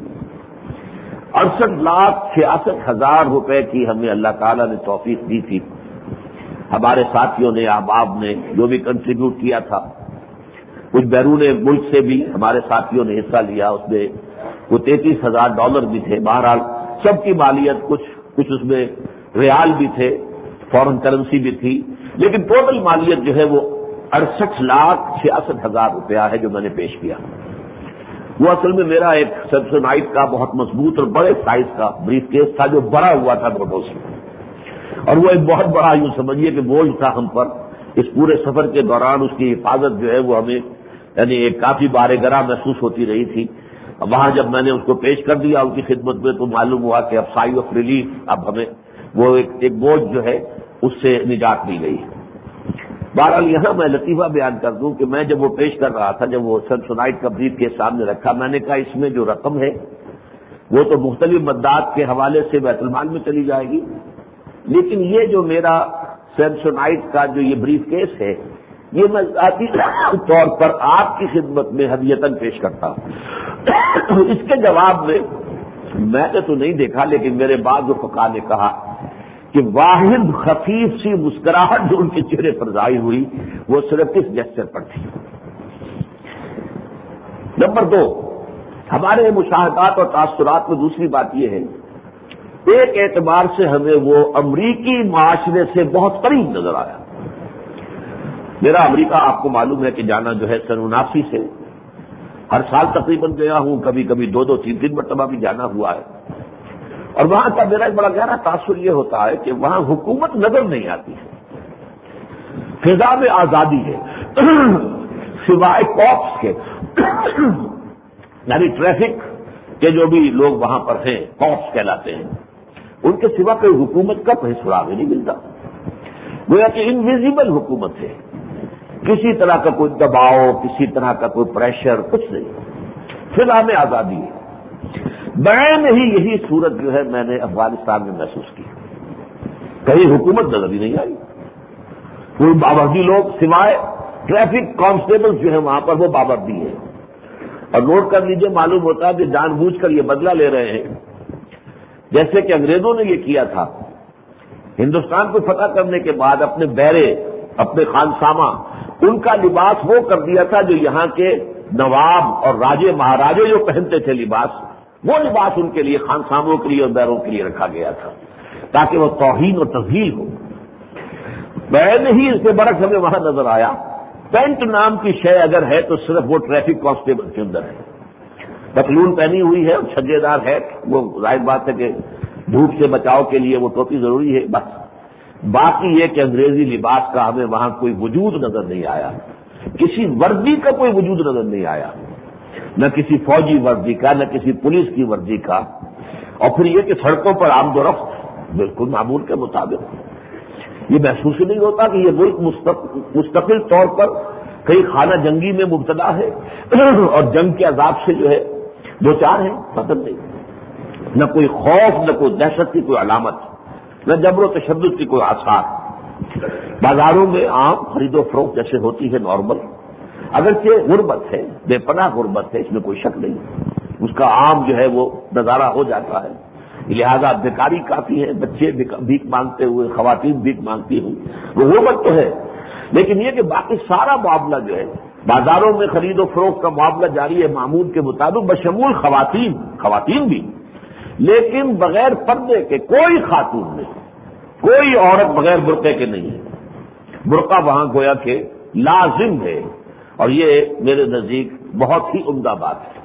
68,66,000 روپے کی ہمیں اللہ تعالیٰ نے توفیق دی تھی. ہمارے ساتھیوں نے, احباب نے جو بھی کنٹریبیوٹ کیا تھا, کچھ بیرون ملک سے بھی ہمارے ساتھیوں نے حصہ لیا. اس میں وہ $33,000 بھی تھے. بہرحال سب کی مالیت, کچھ اس میں ریال بھی تھے, فورن کرنسی بھی تھی, لیکن ٹوٹل مالیت جو ہے وہ 68,66,000 روپیہ ہے جو میں نے پیش کیا. وہ اصل میں میرا ایک سیمسونائٹ کا بہت مضبوط اور بڑے سائز کا بریف کیس تھا جو بڑا ہوا تھا نوٹوں سے, اور وہ ایک بہت بڑا یوں سمجھیے کہ بوجھ تھا ہم پر. اس پورے سفر کے دوران اس کی حفاظت جو ہے وہ ہمیں یعنی ایک کافی بار گراں محسوس ہوتی رہی تھی. وہاں جب میں نے اس کو پیش کر دیا ان کی خدمت میں تو معلوم ہوا کہ اب سائی آف ریلیف، اب ہمیں وہ ایک بوجھ جو ہے اس سے نجات مل گئی. بہرحال یہاں میں لطیفہ بیان کر دوں کہ میں جب وہ پیش کر رہا تھا، جب وہ سنسونائٹ کا بریف کے سامنے رکھا، میں نے کہا اس میں جو رقم ہے وہ تو مختلف مدات کے حوالے سے بیت المال میں چلی جائے گی، لیکن یہ جو میرا سنسونائٹ کا جو یہ بریف کیس ہے یہ میں ذاتی طور پر آپ کی خدمت میں ہدیتاً پیش کرتا ہوں. اس کے جواب میں نے تو نہیں دیکھا، لیکن میرے بعض فقہاء نے کہا کہ واحد خفیف سی مسکراہٹ جو ان کے چہرے پر ظاہر ہوئی وہ صرف اس جسچر پر تھی. نمبر 2، ہمارے مشاہدات اور تاثرات میں دوسری بات یہ ہے، ایک اعتبار سے ہمیں وہ امریکی معاشرے سے بہت قریب نظر آیا. میرا امریکہ آپ کو معلوم ہے کہ جانا جو ہے سن 79 سے ہر سال تقریباً گیا ہوں، کبھی کبھی 2 3 مرتبہ بھی جانا ہوا ہے. اور وہاں کا میرا ایک بڑا گہرا تاثر یہ ہوتا ہے کہ وہاں حکومت نظر نہیں آتی ہے، فضا میں آزادی ہے سوائے کاپس کے یعنی ٹریفک کے جو بھی لوگ وہاں پر ہیں کاپس کہلاتے ہیں، ان کے سوا کوئی حکومت کا کوئی سراغ نہیں ملتا. گویا کہ انویزیبل حکومت ہے، کسی طرح کا کوئی دباؤ، کسی طرح کا کوئی پریشر، کچھ نہیں، فضا میں آزادی ہے. بعین ہی یہی صورت جو ہے میں نے افغانستان میں محسوس کی. کہیں حکومت نظر ہی نہیں آئی، کوئی بابردی لوگ سوائے ٹریفک کانسٹیبل جو ہیں وہاں پر وہ بابردی ہیں. اور نوٹ کر لیجئے، معلوم ہوتا ہے کہ جان بوجھ کر یہ بدلہ لے رہے ہیں، جیسے کہ انگریزوں نے یہ کیا تھا. ہندوستان کو فتح کرنے کے بعد اپنے بیرے، اپنے خانسامہ، ان کا لباس وہ کر دیا تھا جو یہاں کے نواب اور راجے مہاراجے جو پہنتے تھے لباس، وہ لباس ان کے لیے خانساموں کے لیے اور بیروں کے لیے رکھا گیا تھا تاکہ وہ توہین اور تذلیل ہو. بین ہی اس کے برعکس ہمیں وہاں نظر آیا، پینٹ نام کی شے اگر ہے تو صرف وہ ٹریفک کانسٹیبل کے اندر ہے. پتلون پہنی ہوئی ہے اور چھجے دار ہے، وہ ظاہر بات ہے کہ دھوپ سے بچاؤ کے لیے وہ ٹوپی ضروری ہے بس. باقی یہ کہ انگریزی لباس کا ہمیں وہاں کوئی وجود نظر نہیں آیا، کسی وردی کا کوئی وجود نظر نہیں آیا، نہ کسی فوجی وردی کا، نہ کسی پولیس کی وردی کا. اور پھر یہ کہ سڑکوں پر آمد و رفت بالکل معمول کے مطابق. یہ محسوس ہی نہیں ہوتا کہ یہ ملک مستقل طور پر کئی خانہ جنگی میں مبتلا ہے اور جنگ کے عذاب سے جو ہے دو چار ہیں، پسند نہیں. نہ کوئی خوف، نہ کوئی دہشت کی کوئی علامت، نہ جبر و تشدد کی کوئی آثار. بازاروں میں عام خرید و فروخت جیسے ہوتی ہے نارمل، اگرچہ غربت ہے، بے پناہ غربت ہے، اس میں کوئی شک نہیں، اس کا عام جو ہے وہ نظارہ ہو جاتا ہے. لہذا بیکاری کافی ہے، بچے بھیک مانگتے ہوئے، خواتین بھیک مانگتی ہوئی، وہ غربت تو ہے. لیکن یہ کہ باقی سارا معاملہ جو ہے بازاروں میں خرید و فروخت کا معاملہ جاری ہے معمول کے مطابق، بشمول خواتین بھی، لیکن بغیر پردے کے کوئی خاتون نہیں، کوئی عورت بغیر برقعے کے نہیں ہے. برقع وہاں گویا کہ لازم ہے، اور یہ میرے نزدیک بہت ہی عمدہ بات ہے.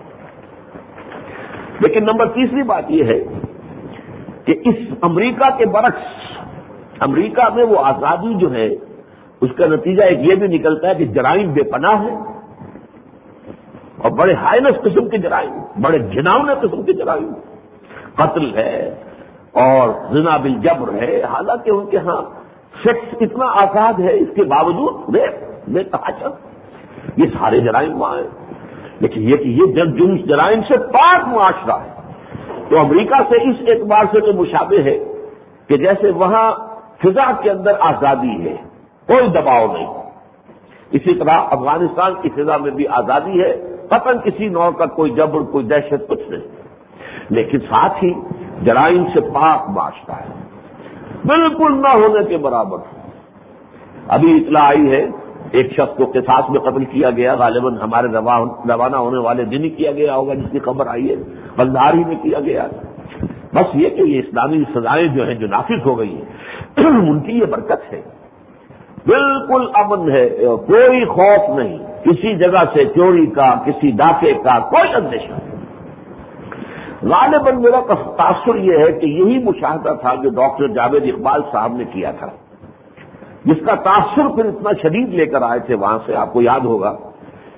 لیکن نمبر تیسری بات یہ ہے کہ اس امریکہ کے برعکس امریکہ میں وہ آزادی جو ہے اس کا نتیجہ ایک یہ بھی نکلتا ہے کہ جرائم بے پناہ ہے، اور بڑے ہائنس قسم کے جرائم، بڑے گھناؤنے قسم کے جرائم، قتل ہے اور زنا بالجبر ہے. حالانکہ ان کے ہاں سیکس اتنا آزاد ہے، اس کے باوجود بے تحاشا یہ سارے جرائم وہاں ہیں. لیکن یہ کہ یہ جن جرائم سے پاک معاشرہ ہے، تو امریکہ سے اس اعتبار سے تو مشابہ ہے کہ جیسے وہاں فضا کے اندر آزادی ہے، کوئی دباؤ نہیں. اسی طرح افغانستان کی فضا میں بھی آزادی ہے، قطعاً کسی نوع کا کوئی جبر، کوئی دہشت، کچھ نہیں. لیکن ساتھ ہی جرائم سے پاک معاشرہ ہے، بالکل نہ ہونے کے برابر. ابھی اطلاع آئی ہے ایک شخص کو قصاص میں قتل کیا گیا، غالباً ہمارے روانہ ہونے والے دن ہی کیا گیا ہوگا، جس کی خبر آئی ہے بلدار ہی میں کیا گیا. بس یہ کہ یہ اسلامی سزائیں جو ہیں جو نافذ ہو گئی ہیں ان کی یہ برکت ہے. بالکل امن ہے، کوئی خوف نہیں، کسی جگہ سے چوری کا، کسی ڈاکے کا کوئی اندیشہ نہیں. غالباً میرا تاثر یہ ہے کہ یہی مشاہدہ تھا جو ڈاکٹر جاوید اقبال صاحب نے کیا تھا، جس کا تاثر پھر اتنا شدید لے کر آئے تھے وہاں سے. آپ کو یاد ہوگا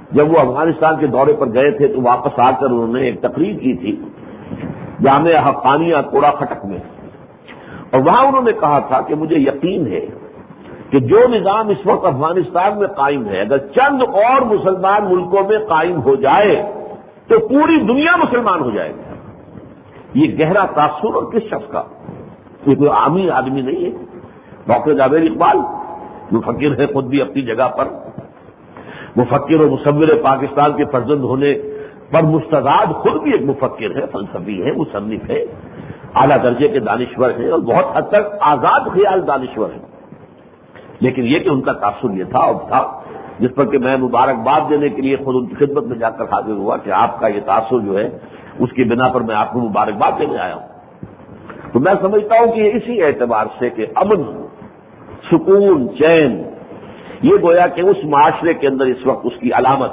جب وہ افغانستان کے دورے پر گئے تھے تو واپس آ کر انہوں نے ایک تقریر کی تھی جامعہ حقانیہ کوڑا کھٹک میں، اور وہاں انہوں نے کہا تھا کہ مجھے یقین ہے کہ جو نظام اس وقت افغانستان میں قائم ہے اگر چند اور مسلمان ملکوں میں قائم ہو جائے تو پوری دنیا مسلمان ہو جائے گی۔ یہ گہرا تاثر اور کس شخص کا؟ یہ کوئی عامی آدمی نہیں ہے۔ ڈاکٹر جاوید اقبال مفکر ہے خود بھی اپنی جگہ پر، مفکر اور مصور پاکستان کے فرزند ہونے پر مستعد خود بھی ایک مفکر ہے، فلسفی ہے، مصنف ہے، اعلیٰ درجے کے دانشور ہیں اور بہت حد تک آزاد خیال دانشور ہیں۔ لیکن یہ کہ ان کا تاثر یہ تھا اور تھا جس پر کہ میں مبارکباد دینے کے لیے خود ان کی خدمت میں جا کر حاضر ہوا کہ آپ کا یہ تاثر جو ہے اس کی بنا پر میں آپ کو مبارکباد دینے آیا ہوں۔ تو میں سمجھتا ہوں کہ اسی اعتبار سے کہ امن، سکون، چین، یہ گویا کہ اس معاشرے کے اندر اس وقت اس کی علامت۔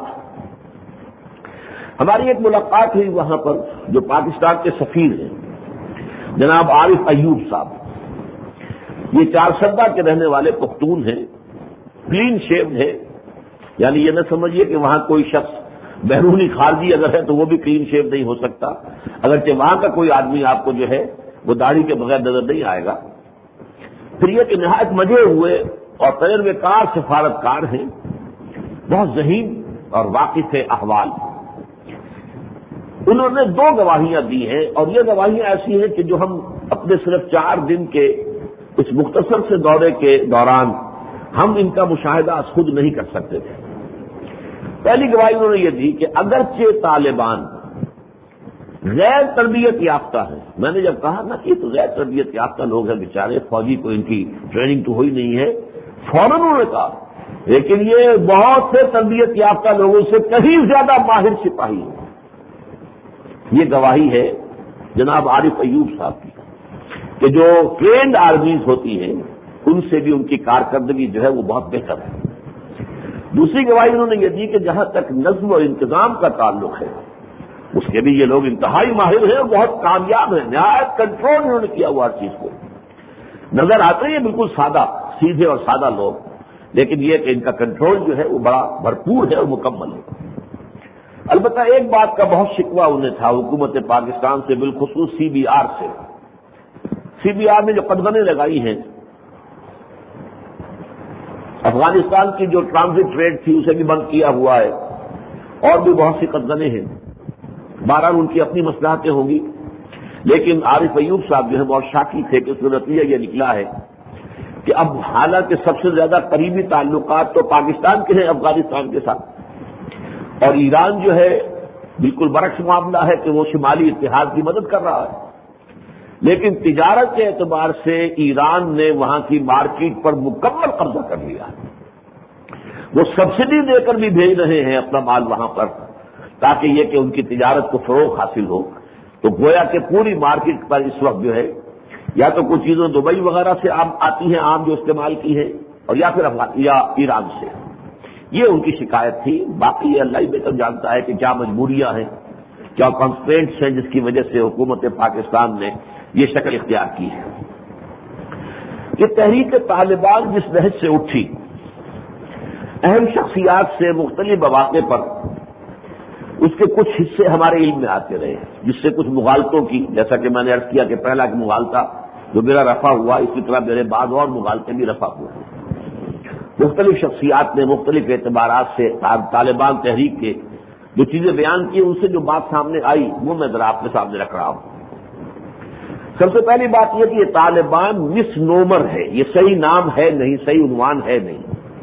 ہماری ایک ملاقات ہوئی وہاں پر جو پاکستان کے سفیر ہیں جناب عارف ایوب صاحب، یہ چارسدہ کے رہنے والے پختون ہیں، کلین شیوڈ ہے، یعنی یہ نہ سمجھیے کہ وہاں کوئی شخص بیرونی خارجی اگر ہے تو وہ بھی کلین شیو نہیں ہو سکتا، اگرچہ وہاں کا کوئی آدمی آپ کو جو ہے وہ داڑھی کے بغیر نظر نہیں آئے گا۔ پھر یہ کہ نہایت مزے ہوئے اور تجربے کار سفارتکار ہیں، بہت ذہین اور واقف احوال۔ انہوں نے 2 گواہیاں دی ہیں اور یہ گواہیاں ایسی ہیں کہ جو ہم اپنے صرف 4 دن کے اس مختصر سے دورے کے دوران ہم ان کا مشاہدہ خود نہیں کر سکتے تھے۔ پہلی گواہی انہوں نے یہ دی کہ اگرچہ طالبان غیر تربیت یافتہ ہیں، میں نے جب کہا نا کہ تو غیر تربیت یافتہ لوگ ہیں بیچارے، فوجی کو ان کی ٹریننگ تو ہوئی نہیں ہے، فوراً انہوں نے کہا لیکن یہ بہت سے تربیت یافتہ لوگوں سے کہیں زیادہ ماہر سپاہی ہیں۔ یہ گواہی ہے جناب عارف ایوب صاحب کی کہ جو ٹرینڈ آرمیز ہوتی ہیں ان سے بھی ان کی کارکردگی جو ہے وہ بہت بہتر ہے۔ دوسری گواہی انہوں نے یہ دی کہ جہاں تک نظم اور انتظام کا تعلق ہے اس کے بھی یہ لوگ انتہائی ماہر ہیں اور بہت کامیاب ہیں، نہایت کنٹرول انہوں نے کیا ہوا ہر چیز کو۔ نظر آتے ہیں بالکل سادہ، سیدھے اور سادہ لوگ، لیکن یہ کہ ان کا کنٹرول جو ہے وہ بڑا بھرپور ہے اور مکمل ہے۔ البتہ ایک بات کا بہت شکوہ انہیں تھا حکومت پاکستان سے، بالخصوص سی بی آر سے۔ سی بی آر نے جو قدغنیں لگائی ہیں، افغانستان کی جو ٹرانزٹ ٹریڈ تھی اسے بھی بند کیا ہوا ہے اور بھی بہت سی قدغنیں ہیں، بہرحال ان کی اپنی مصلحتیں ہوں گی، لیکن عارف ایوب صاحب جو ہے بہت شاکی تھے کہ اس کا نتیجہ یہ نکلا ہے کہ اب حالانکہ سب سے زیادہ قریبی تعلقات تو پاکستان کے ہیں افغانستان کے ساتھ، اور ایران جو ہے بالکل برعکس معاملہ ہے کہ وہ شمالی اتحاد کی مدد کر رہا ہے، لیکن تجارت کے اعتبار سے ایران نے وہاں کی مارکیٹ پر مکمل قبضہ کر لیا۔ وہ سبسڈی دے کر بھی بھیج رہے ہیں اپنا مال وہاں پر تاکہ یہ کہ ان کی تجارت کو فروغ حاصل ہو۔ تو گویا کہ پوری مارکیٹ پر اس وقت جو ہے یا تو کچھ چیزیں دبئی وغیرہ سے آتی ہیں عام جو استعمال کی ہے، اور یا پھر ایران سے۔ یہ ان کی شکایت تھی۔ باقی اللہ ہی بہتر جانتا ہے کہ کیا مجبوریاں ہیں، کیا کنسٹرینٹس ہیں جس کی وجہ سے حکومت پاکستان نے یہ شکل اختیار کی ہے۔ یہ تحریک طالبان جس نہج سے اٹھی، اہم شخصیات سے مختلف مواقع پر اس کے کچھ حصے ہمارے علم میں آتے رہے، جس سے کچھ مغالطوں کی، جیسا کہ میں نے عرض کیا کہ پہلا کہ مغالطہ جو میرا رفع ہوا، اسی طرح میرے بعد اور مغالطے بھی رفع ہوئے۔ مختلف شخصیات نے مختلف اعتبارات سے طالبان تحریک کے جو چیزیں بیان کی، ان سے جو بات سامنے آئی وہ میں ذرا آپ کے سامنے رکھ رہا ہوں۔ سب سے پہلی بات یہ کہ یہ طالبان مس نومر ہے، یہ صحیح نام ہے نہیں، صحیح عنوان ہے نہیں،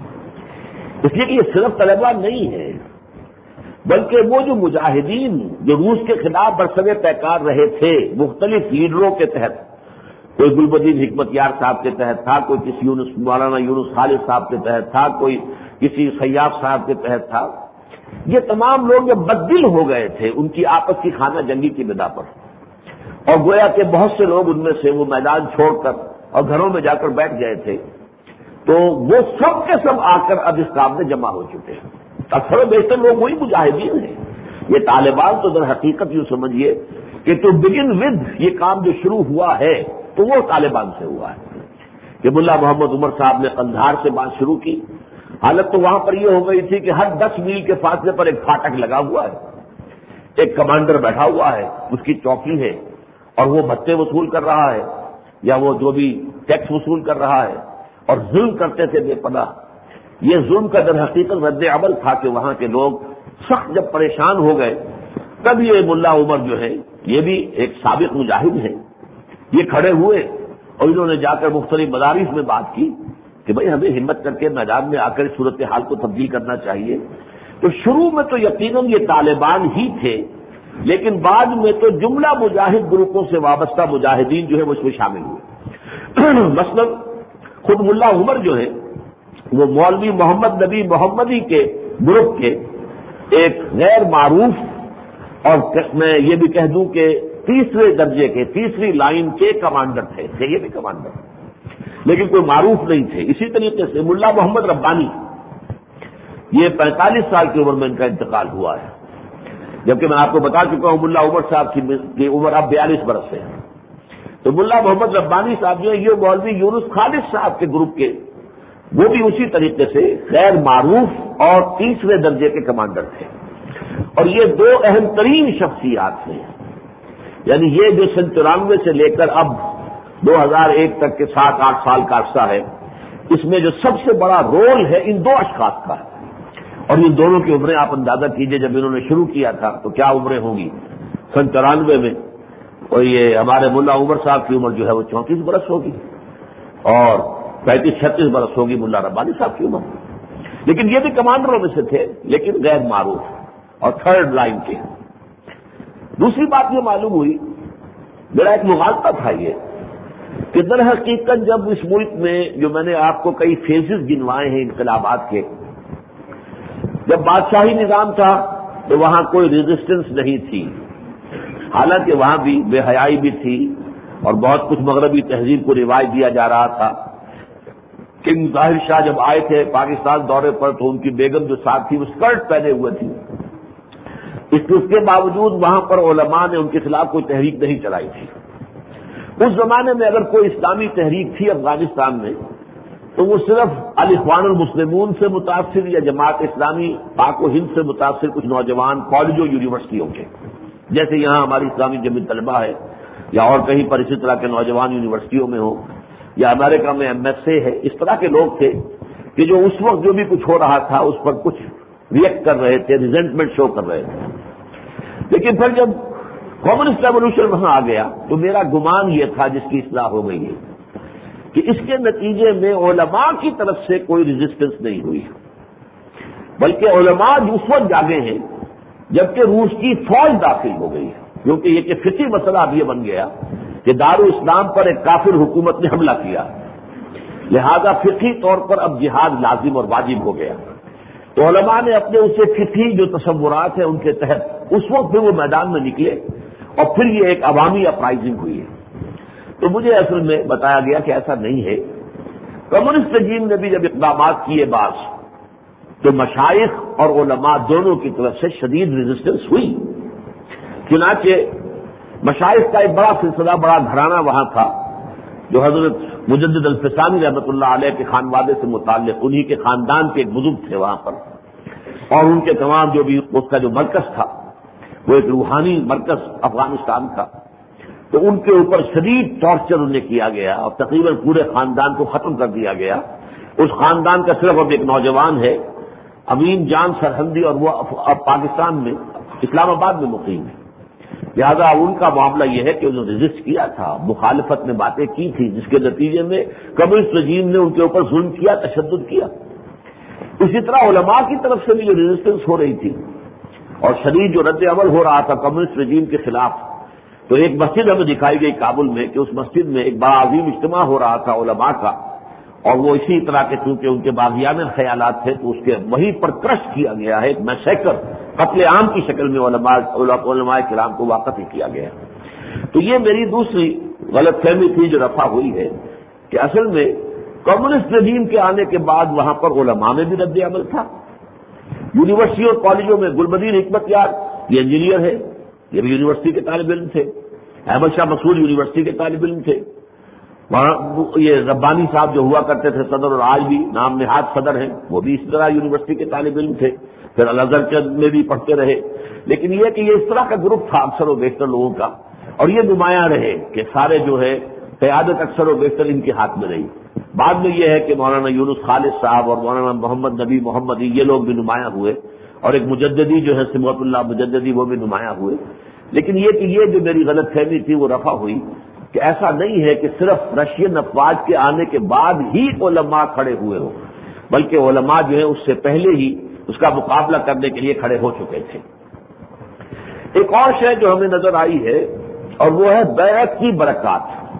اس لیے کہ یہ صرف طالبان نہیں ہے بلکہ وہ جو مجاہدین جو روس کے خلاف برسر پیکار رہے تھے مختلف لیڈروں کے تحت، کوئی گلبدین حکمت یار صاحب کے تحت تھا، کوئی کسی مولانا یونس خالد صاحب کے تحت تھا، کوئی کسی سیاف صاحب کے تحت تھا، یہ تمام لوگ جب بددل ہو گئے تھے ان کی آپس کی خانہ جنگی کی بنا پر، اور گویا کہ بہت سے لوگ ان میں سے وہ میدان چھوڑ کر اور گھروں میں جا کر بیٹھ گئے تھے، تو وہ سب کے سب آ کر اب اس کام میں جمع ہو چکے ہیں۔ اکثر و بیشتر لوگ وہی مجاہدین ہیں۔ یہ طالبان تو در حقیقت یوں سمجھیے کہ ٹو بگن ود یہ کام جو شروع ہوا ہے تو وہ طالبان سے ہوا ہے کہ ملا محمد عمر صاحب نے قندھار سے بات شروع کی حالت تو وہاں پر یہ ہو گئی تھی کہ ہر 10 میل کے فاصلے پر ایک پھاٹک لگا ہوا ہے، ایک کمانڈر بیٹھا ہوا ہے، اس کی چوکی ہے اور وہ بھتے وصول کر رہا ہے یا وہ جو بھی ٹیکس وصول کر رہا ہے، اور ظلم کرتے تھے بے پناہ۔ یہ ظلم کا در حقیقت رد عمل تھا کہ وہاں کے لوگ سخت جب پریشان ہو گئے، تب یہ ملا عمر جو ہے یہ بھی ایک سابق مجاہد ہے، یہ کھڑے ہوئے اور انہوں نے جا کر مختلف مدارس میں بات کی کہ بھئی ہمیں ہمت کر کے میدان میں آ کر صورتحال کو تبدیل کرنا چاہیے۔ تو شروع میں تو یقیناً یہ طالبان ہی تھے، لیکن بعد میں تو جملہ مجاہد گروپوں سے وابستہ مجاہدین جو ہے وہ اس میں شامل ہوئے۔ مثلا خود ملا عمر جو ہے وہ مولوی محمد نبی محمدی کے گروپ کے ایک غیر معروف اور میں یہ بھی کہہ دوں کہ تیسرے درجے کے، تیسری لائن کے کمانڈر تھے یہ بھی کمانڈر، لیکن کوئی معروف نہیں تھے۔ اسی طریقے سے ملا محمد ربانی، یہ 45 سال کی عمر میں ان کا انتقال ہوا ہے، جبکہ میں آپ کو بتا چکا ہوں ملا عمر صاحب کی عمر اب 42 برس ہے۔ تو ملا محمد ربانی صاحب جو ہے یہ مولوی یونس خالد صاحب کے گروپ کے، وہ بھی اسی طریقے سے غیر معروف اور تیسرے درجے کے کمانڈر تھے، اور یہ دو اہم ترین شخصیات ہیں۔ یعنی یہ جو 94 سے لے کر اب 2001 تک کے 7-8 سال کا عرصہ ہے، اس میں جو سب سے بڑا رول ہے ان دو اشخاص کا ہے، اور ان دونوں کی عمریں آپ اندازہ کیجئے جب انہوں نے شروع کیا تھا تو کیا عمریں ہوں گی 94 میں، اور یہ ہمارے ملا عمر صاحب کی عمر جو ہے وہ 34 برس ہوگی، اور 35-36 برس ہوگی ملا ربانی صاحب کی عمر، لیکن یہ بھی کمانڈروں میں سے تھے لیکن غیر معروف اور تھرڈ لائن کے۔ دوسری بات یہ معلوم ہوئی، میرا ایک مغالطہ تھا یہ کہ در حقیقت جب اس ملک میں جو میں نے آپ کو کئی فیزز گنوائے ہیں انقلابات کے، جب بادشاہی نظام تھا تو وہاں کوئی ریزسٹنس نہیں تھی، حالانکہ وہاں بھی بے حیائی بھی تھی اور بہت کچھ مغربی تہذیب کو رواج دیا جا رہا تھا۔ کنگ ظاہر شاہ جب آئے تھے پاکستان دورے پر تو ان کی بیگم جو ساتھ تھی وہ اسکرٹ پہنے ہوئے تھی، اس کے باوجود وہاں پر علماء نے ان کے خلاف کوئی تحریک نہیں چلائی تھی۔ اس زمانے میں اگر کوئی اسلامی تحریک تھی افغانستان میں تو وہ صرف الاخوان المسلمون سے متاثر یا جماعت اسلامی پاک و ہند سے متاثر کچھ نوجوان کالجوں یونیورسٹیوں کے، جیسے یہاں ہماری اسلامی جمعیت طلبہ ہے یا اور کہیں پر اسی طرح کے نوجوان یونیورسٹیوں میں ہوں، یا امریکہ میں MSA ہے، اس طرح کے لوگ تھے کہ جو اس وقت جو بھی کچھ ہو رہا تھا اس پر کچھ ریئیکٹ کر رہے تھے، ریزنٹمنٹ شو کر رہے تھے۔ لیکن پھر جب کمیونسٹ ریولوشن وہاں آ گیا تو میرا گمان یہ تھا، جس کی اصلاح ہو گئی ہے، کہ اس کے نتیجے میں علماء کی طرف سے کوئی ریزسٹنس نہیں ہوئی، بلکہ علماء اس وقت جاگے ہیں جبکہ روس کی فوج داخل ہو گئی ہے، کیونکہ یہ کہ فقہی مسئلہ اب یہ بن گیا کہ دارالاسلام پر ایک کافر حکومت نے حملہ کیا، لہذا فقہی طور پر اب جہاد لازم اور واجب ہو گیا۔ تو علماء نے اپنے اسے فقہی جو تصورات ہیں ان کے تحت اس وقت بھی وہ میدان میں نکلے، اور پھر یہ ایک عوامی اپرائزنگ ہوئی ہے۔ تو مجھے اصل میں بتایا گیا کہ ایسا نہیں ہے، کمیونسٹ رجیم نے بھی جب اقدامات کیے بعض تو مشائخ اور علماء دونوں کی طرف سے شدید ریزسٹنس ہوئی، چنانچہ مشائخ کا ایک بڑا سلسلہ، بڑا گھرانہ وہاں تھا جو حضرت مجدد الفسانی رحمۃ اللہ علیہ کے خانوادے سے متعلق، انہی کے خاندان کے ایک بزرگ تھے وہاں پر، اور ان کے تمام جو بھی اس کا جو مرکز تھا وہ ایک روحانی مرکز افغانستان کا، تو ان کے اوپر شدید ٹارچر انہیں کیا گیا اور تقریباً پورے خاندان کو ختم کر دیا گیا۔ اس خاندان کا صرف اب ایک نوجوان ہے امین جان سرہندی، اور وہ اب پاکستان میں اسلام آباد میں مقیم ہے۔ لہذا ان کا معاملہ یہ ہے کہ انہوں نے ریزسٹ کیا تھا، مخالفت میں باتیں کی تھی، جس کے نتیجے میں کمیونسٹ رجیم نے ان کے اوپر ظلم کیا، تشدد کیا۔ اسی طرح علماء کی طرف سے بھی جو ریزسٹنس ہو رہی تھی اور شدید جو رد عمل ہو رہا تھا کمیونسٹ رجیم کے خلاف، تو ایک مسجد ہمیں دکھائی گئی کابل میں کہ اس مسجد میں ایک بڑا عظیم اجتماع ہو رہا تھا علماء کا، اور وہ اسی طرح کے چونکہ ان کے باغیانہ خیالات تھے تو اس کے وہیں پر کرش کیا گیا ہے، ایک میسیکر، قتل عام کی شکل میں علماء کرام کو واقف کیا گیا۔ تو یہ میری دوسری غلط فہمی تھی جو رفع ہوئی ہے کہ اصل میں کمیونسٹ رجیم کے آنے کے بعد وہاں پر علماء میں بھی رد عمل تھا۔ یونیورسٹی اور کالجوں میں گلبدین حکمت یار یہ انجینئر ہے، یہ بھی یونیورسٹی کے طالب علم تھے، احمد شاہ مسعود یونیورسٹی کے طالب علم تھے، یہ ربانی صاحب جو ہوا کرتے تھے صدر، اور آج بھی نام نہاد صدر ہیں، وہ بھی اس طرح یونیورسٹی کے طالب علم تھے، پھر الازہر میں بھی پڑھتے رہے. لیکن یہ کہ یہ اس طرح کا گروپ تھا اکثر و بیشتر لوگوں کا، اور یہ نمایاں رہے کہ سارے جو ہے قیادت اکثر و بیشتر ان کے ہاتھ میں رہی. بعد میں یہ ہے کہ مولانا یونس خالد صاحب اور مولانا محمد نبی محمدی یہ لوگ بھی نمایاں ہوئے، اور ایک مجددی جو ہے سمت اللہ مجددی وہ بھی نمایاں ہوئے. لیکن یہ کہ یہ جو میری غلط فہمی تھی وہ رفع ہوئی کہ ایسا نہیں ہے کہ صرف رشین افواج کے آنے کے بعد ہی علماء کھڑے ہوئے ہوں، بلکہ علماء جو ہیں اس سے پہلے ہی اس کا مقابلہ کرنے کے لیے کھڑے ہو چکے تھے. ایک اور شے جو ہمیں نظر آئی ہے اور وہ ہے بیعت کی برکات.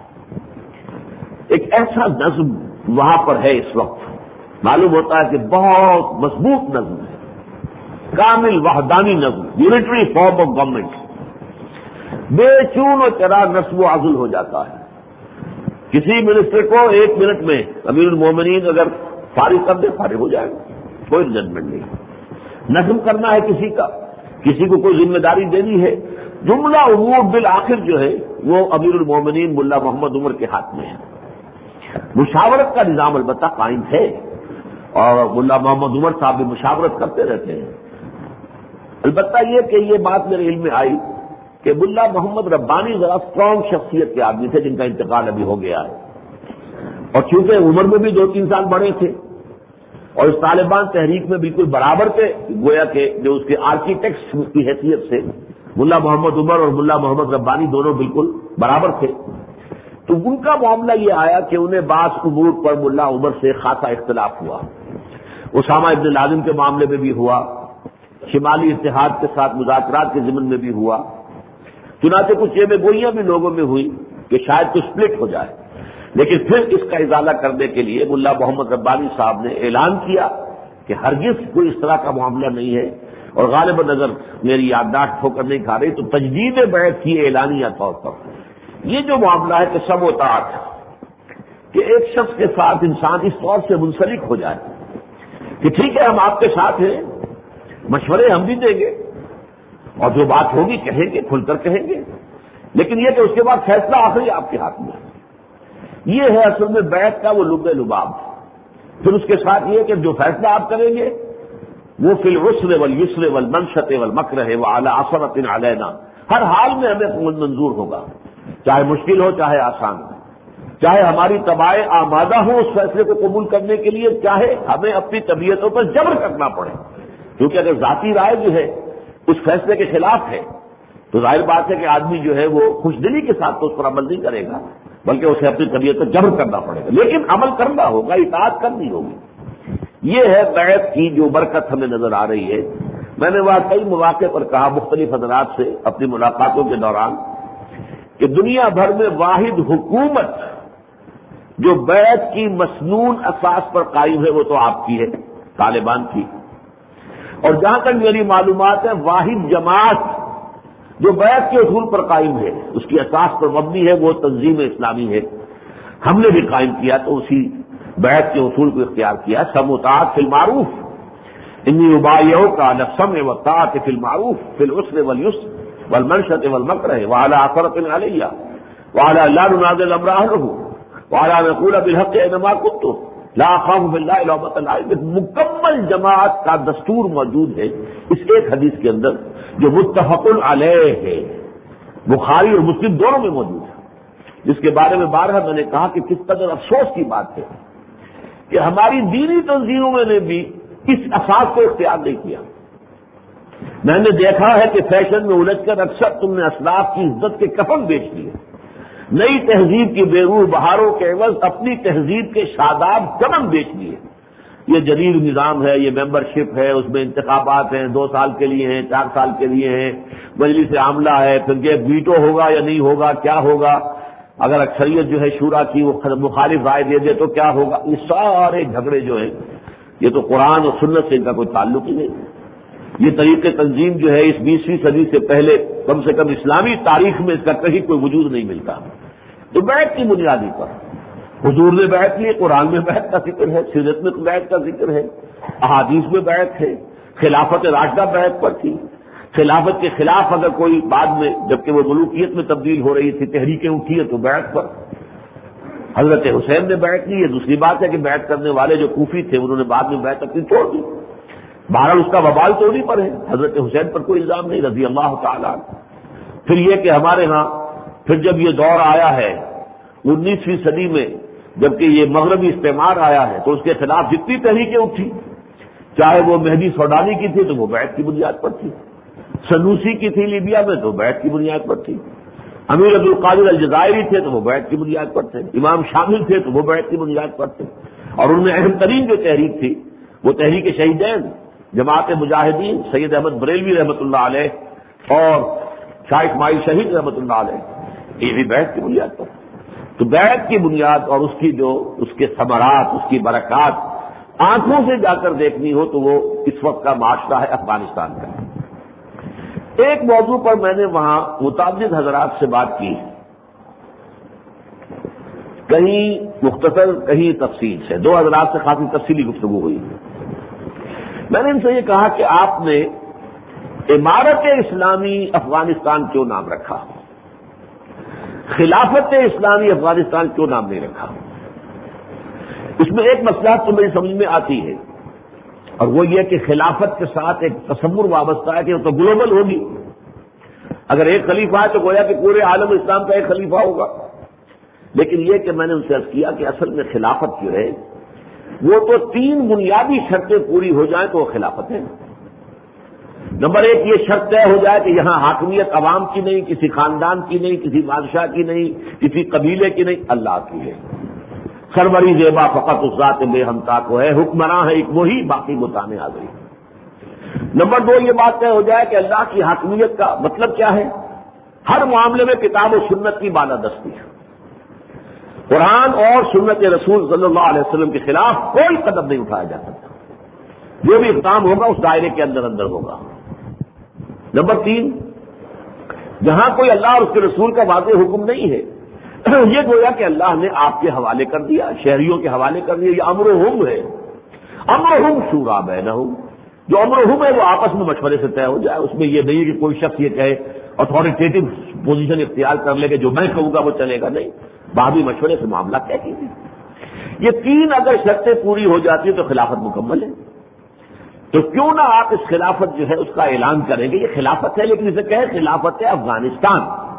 ایک ایسا نظم وہاں پر ہے اس وقت، معلوم ہوتا ہے کہ بہت مضبوط نظم ہے، کامل وحدانی نظم، یونیٹری فارم آف گورنمنٹ. بے چون و چرا نصب و عزل ہو جاتا ہے. کسی منسٹر کو 1 منٹ میں امیر المومنین اگر فارغ کر دے فارغ ہو جائے گا، کوئی ججمنٹ نہیں. نظم کرنا ہے کسی کو کوئی ذمہ داری دینی ہے، جملہ امور بالآخر جو ہے وہ امیر المومنین ملا محمد عمر کے ہاتھ میں ہے. مشاورت کا نظام البتہ قائم ہے، اور ملا محمد عمر صاحب بھی مشاورت کرتے رہتے ہیں. البتہ یہ کہ یہ بات میرے علم میں آئی کہ ملا محمد ربانی ذرا اسٹرانگ شخصیت کے آدمی تھے جن کا انتقال ابھی ہو گیا ہے، اور چونکہ عمر میں بھی 2-3 سال بڑے تھے اور اس طالبان تحریک میں بالکل برابر تھے، گویا کہ جو اس کے آرکیٹیکٹس کی حیثیت سے ملا محمد عمر اور ملا محمد ربانی دونوں بالکل برابر تھے. تو ان کا معاملہ یہ آیا کہ انہیں بعض امور پر ملا عمر سے خاصا اختلاف ہوا. اسامہ ابن لازم کے معاملے میں بھی ہوا، شمالی اتحاد کے ساتھ مذاکرات کے ضمن میں بھی ہوا. چنانچہ کچھ یہ گوئیاں بھی لوگوں میں ہوئی کہ شاید تو سپلٹ ہو جائے. لیکن پھر اس کا ازالہ کرنے کے لیے ملا محمد ربانی صاحب نے اعلان کیا کہ ہرگز کوئی اس طرح کا معاملہ نہیں ہے، اور غالباً اگر میری یادداشت ٹھوکر نہیں کھا رہی تو تجدید بیعت کی اعلانیہ طور پر یہ جو معاملہ ہے کہ سب و طاعت، کہ ایک شخص کے ساتھ انسان اس طور سے منسلک ہو جائے کہ ٹھیک ہے ہم آپ کے ساتھ ہیں، مشورے ہم بھی دیں گے اور جو بات ہوگی کہیں گے، کھل کر کہیں گے، لیکن یہ کہ اس کے بعد فیصلہ آخری آپ کے ہاتھ میں ہے. یہ ہے اصل میں بیعت کا وہ لب لباب. پھر اس کے ساتھ یہ کہ جو فیصلہ آپ کریں گے وہ فی العسر والیسر والمنشط والمکرہ وعلی عثرۃ علینا، ہر حال میں ہمیں منظور ہوگا، چاہے مشکل ہو چاہے آسان ہو، چاہے ہماری طبائع آمادہ ہوں اس فیصلے کو قبول کرنے کے لیے، چاہے ہمیں اپنی طبیعتوں پر جبر کرنا پڑے. کیونکہ اگر ذاتی رائے جو ہے اس فیصلے کے خلاف ہے تو ظاہر بات ہے کہ آدمی جو ہے وہ خوش دلی کے ساتھ تو اس پر عمل نہیں کرے گا، بلکہ اسے اپنی طبیعت پر جبر کرنا پڑے گا. لیکن عمل کرنا ہوگا، اطاعت کرنی ہوگی. یہ ہے بیعت کی جو برکت ہمیں نظر آ رہی ہے. میں نے وہاں کئی مواقع پر کہا مختلف حضرات سے اپنی ملاقاتوں کے دوران کہ دنیا بھر میں واحد حکومت جو بیعت کی مسنون اساس پر قائم ہے وہ تو آپ کی ہے، طالبان کی. اور جہاں تک میری معلومات ہے واحد جماعت جو بیعت کے اصول پر قائم ہے، اس کی اساس پر مبنی ہے، وہ تنظیم اسلامی ہے. ہم نے بھی قائم کیا تو اسی بیعت کے اصول کو اختیار کیا. سمع و طاعت فی المعروف، انی ابایعک علی السمع والطاعت فی المعروف فی العسر والیسر والمنشط والمکرہ وعلی عثرۃ علیہ وعلی لا ننازع الامر اہلہ وعلی نقول بالحق اینما کنتم لا اخاف فی اللہ لومۃ لائم. مکمل جماعت کا دستور موجود ہے اس ایک حدیث کے اندر جو متفق علیہ ہے، بخاری اور مسلم دونوں میں موجود ہے، جس کے بارے میں بارہا میں نے کہا کہ کس قدر افسوس کی بات ہے کہ ہماری دینی تنظیموں نے بھی اس اساس کو اختیار نہیں کیا. میں نے دیکھا ہے کہ فیشن میں الجھ کر اکثر تم نے اسلاف کی عزت کے کفن بیچ لیے، نئی تہذیب کی بے روح بہاروں کے عوض اپنی تہذیب کے شاداب چمن بیچ لیے. یہ جدید نظام ہے، یہ ممبر شپ ہے، اس میں انتخابات ہیں، 2 سال کے لیے ہیں، 4 سال کے لیے ہیں، مجلس عاملہ ہے، پھر یہ ویٹو ہوگا یا نہیں ہوگا، کیا ہوگا، اگر اکثریت جو ہے شورا کی وہ مخالف رائے دے دے تو کیا ہوگا. یہ سارے جھگڑے جو ہیں یہ تو قرآن اور سنت سے ان کا کوئی تعلق ہی نہیں. یہ طریقے تنظیم جو ہے اس 20ویں صدی سے پہلے کم سے کم اسلامی تاریخ میں اس کا کہیں کوئی وجود نہیں ملتا. تو بیعت کی بنیادی پر حضور نے بیعت کی، قرآن میں بیعت کا ذکر ہے، سیرت میں بیعت کا ذکر ہے، احادیث میں بیعت ہے، خلافت راشدہ بیعت پر تھی. خلافت کے خلاف اگر کوئی بعد میں جبکہ وہ ملوکیت میں تبدیل ہو رہی تھی تحریکیں اٹھی ہے تو بیعت پر. حضرت حسین نے بیعت کی. یہ دوسری بات ہے کہ بیعت کرنے والے جو کوفی تھے انہوں نے بعد میں بیعت اپنی چھوڑ دی. بہرحال اس کا وبال تو نہیں پر ہے, حضرت حسین پر کوئی الزام نہیں رضی اللہ تعالیٰ. پھر یہ کہ ہمارے ہاں پھر جب یہ دور آیا ہے 19ویں صدی میں, جبکہ یہ مغربی استعمار آیا ہے, تو اس کے خلاف جتنی تحریکیں اٹھی, چاہے وہ مہدی سوڈانی کی تھی تو وہ بیعت کی بنیاد پر تھی, سنوسی کی تھی لیبیا میں تو بیعت کی بنیاد پر تھی, امیر عبد القادر الجزائری تھے تو وہ بیعت کی بنیاد پر تھے, امام شامل تھے تو وہ بیعت کی بنیاد پر تھے. اور ان میں اہم ترین جو تحریک تھی وہ تحریک شہیدین, جماعت مجاہدین, سید احمد بریلوی رحمۃ اللہ علیہ اور شاہ اسماعیل شہید رحمۃ اللہ علیہ, یہ بھی بیعت کی بنیاد پر. تو بیعت کی بنیاد اور اس کے ثمرات, اس کی برکات آنکھوں سے جا کر دیکھنی ہو تو وہ اس وقت کا معاشرہ ہے افغانستان کا. ایک موضوع پر میں نے وہاں متعدد حضرات سے بات کی, کہیں مختصر کہیں تفصیل سے, 2 حضرات سے خاصی تفصیلی گفتگو ہوئی. میں نے ان سے یہ کہا کہ آپ نے امارت اسلامی افغانستان کیوں نام رکھا, خلافت اسلامی افغانستان کیوں نام نہیں رکھا؟ اس میں ایک مسئلہ تو میری سمجھ میں آتی ہے, اور وہ یہ کہ خلافت کے ساتھ ایک تصور وابستہ ہے کہ وہ تو گلوبل ہوگی. اگر ایک خلیفہ ہے تو گویا کہ پورے عالم اسلام کا ایک خلیفہ ہوگا. لیکن یہ کہ میں نے ان سے عرض کیا کہ اصل میں خلافت جو ہے وہ تو 3 بنیادی شرطیں پوری ہو جائیں تو وہ خلافت ہے. نمبر 1 یہ شرط طے ہو جائے کہ یہاں حاکمیت عوام کی نہیں, کسی خاندان کی نہیں, کسی بادشاہ کی نہیں, کسی قبیلے کی نہیں, اللہ کی ہے. سروری زیبا فقط اس ذات بے ہمتا کو ہے, حکمراں ہے ایک وہی, باقی بتانے آ گئی. نمبر 2 یہ بات طے ہو جائے کہ اللہ کی حاکمیت کا مطلب کیا ہے, ہر معاملے میں کتاب و سنت کی بالادستی ہے. قرآن اور سنت رسول صلی اللہ علیہ وسلم کے خلاف کوئی قدم نہیں اٹھایا جا سکتا, جو بھی اقدام ہوگا اس دائرے کے اندر ہوگا. نمبر 3 جہاں کوئی اللہ اور اس کے رسول کا واضح حکم نہیں ہے, یہ گویا کہ اللہ نے آپ کے حوالے کر دیا, شہریوں کے حوالے کر دیا. یہ امرہم ہے, امرہم شورا بینہم, جو امرہم ہے وہ آپس میں مشورے سے طے ہو جائے. اس میں یہ نہیں ہے کہ کوئی شخص یہ کہے اتھارٹیٹو پوزیشن اختیار کر لے کہ جو میں کہوں گا وہ چلے گا, نہیں, باہمی مشورے سے معاملہ طے کیجیے. یہ 3 اگر شرطیں پوری ہو جاتی ہیں تو خلافت مکمل ہے. تو کیوں نہ آپ اس خلافت جو ہے اس کا اعلان کریں گے. یہ خلافت ہے لیکن اسے کہیں خلافت افغانستان,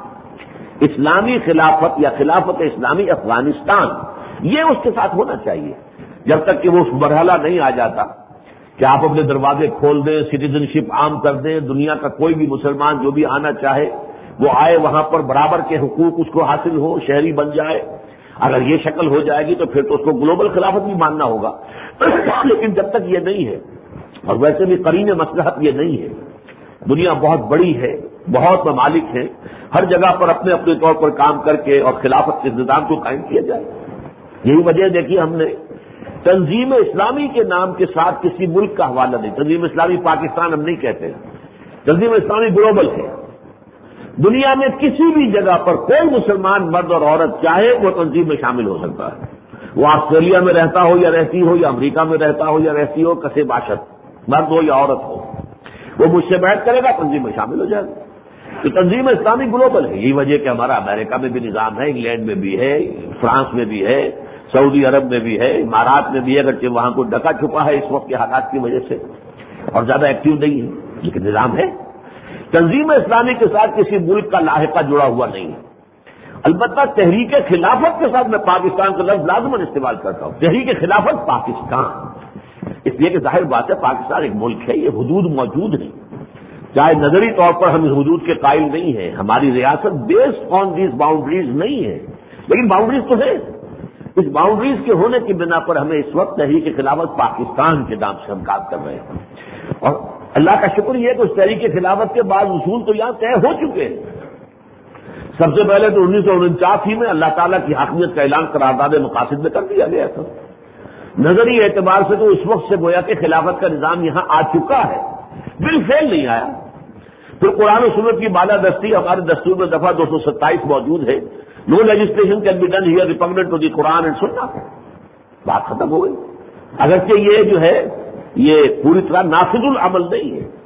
اسلامی خلافت یا خلافت اسلامی افغانستان, یہ اس کے ساتھ ہونا چاہیے. جب تک کہ وہ اس مرحلہ نہیں آ جاتا کہ آپ اپنے دروازے کھول دیں, سٹیزن شپ عام کر دیں, دنیا کا کوئی بھی مسلمان جو بھی آنا چاہے وہ آئے, وہاں پر برابر کے حقوق اس کو حاصل ہو, شہری بن جائے. اگر یہ شکل ہو جائے گی تو پھر تو اس کو گلوبل خلافت بھی ماننا ہوگا. لیکن جب تک یہ نہیں ہے, اور ویسے بھی قرین مصلحت یہ نہیں ہے, دنیا بہت بڑی ہے, بہت ممالک ہیں, ہر جگہ پر اپنے اپنے طور پر کام کر کے اور خلافت کے نظام کو قائم کیا جائے. یہی وجہ دیکھیے ہم نے تنظیم اسلامی کے نام کے ساتھ کسی ملک کا حوالہ نہیں. تنظیم اسلامی پاکستان ہم نہیں کہتے, تنظیم اسلامی گلوبل ہے. دنیا میں کسی بھی جگہ پر کوئی مسلمان مرد اور عورت چاہے وہ تنظیم میں شامل ہو سکتا ہے. وہ آسٹریلیا میں رہتا ہو یا رہتی ہو, یا امریکہ میں رہتا ہو یا رہتی ہو, کسے باشد, مرد ہو یا عورت ہو, وہ مجھ سے بیٹھ کرے گا, تنظیم میں شامل ہو جائے گا. تو تنظیم اسلامی گلوبل ہے. یہی وجہ کہ ہمارا امریکہ میں بھی نظام ہے, انگلینڈ میں بھی ہے, فرانس میں بھی ہے, سعودی عرب میں بھی ہے, امارات میں بھی ہے, اگرچہ وہاں کو ڈکا چھپا ہے اس وقت کے حالات کی وجہ سے اور زیادہ ایکٹیو نہیں ہے, لیکن نظام ہے. تنظیم اسلامی کے ساتھ کسی ملک کا لاحقہ جڑا ہوا نہیں ہے. البتہ تحریک خلافت کے ساتھ میں پاکستان کا لفظ لازماً استعمال کرتا ہوں. تحریک خلافت پاکستان, اس لیے کہ ظاہر بات ہے پاکستان ایک ملک ہے, یہ حدود موجود ہیں, چاہے نظری طور پر ہم اس حدود کے قائل نہیں ہیں, ہماری ریاست بیسڈ آن دیز باؤنڈریز نہیں ہے, لیکن باؤنڈریز تو ہے. اس باؤنڈریز کے ہونے کی بنا پر ہمیں اس وقت تحریک خلافت پاکستان کے نام سے ہم کام کر رہے ہیں. اور اللہ کا شکر یہ ہے کہ اس تحریک خلافت کے بعد اصول تو یہاں طے ہو چکے ہیں. سب سے پہلے تو 1949 ہی میں اللہ تعالیٰ کی حاکمیت کا اعلان قرارداد مقاصد میں کر دیا گیا تھا. نظری اعتبار سے تو اس وقت سے گویا کہ خلافت کا نظام یہاں آ چکا ہے, بالفعل نہیں آیا. پھر قرآن و سنت کی بالادستی ہمارے دستور میں دفعہ 227 موجود ہے. No legislation can be done here repugnant to the Quran and Sunnah. بات ختم ہو گئی. اگرچہ یہ جو ہے یہ پوری طرح نافذ العمل نہیں ہے,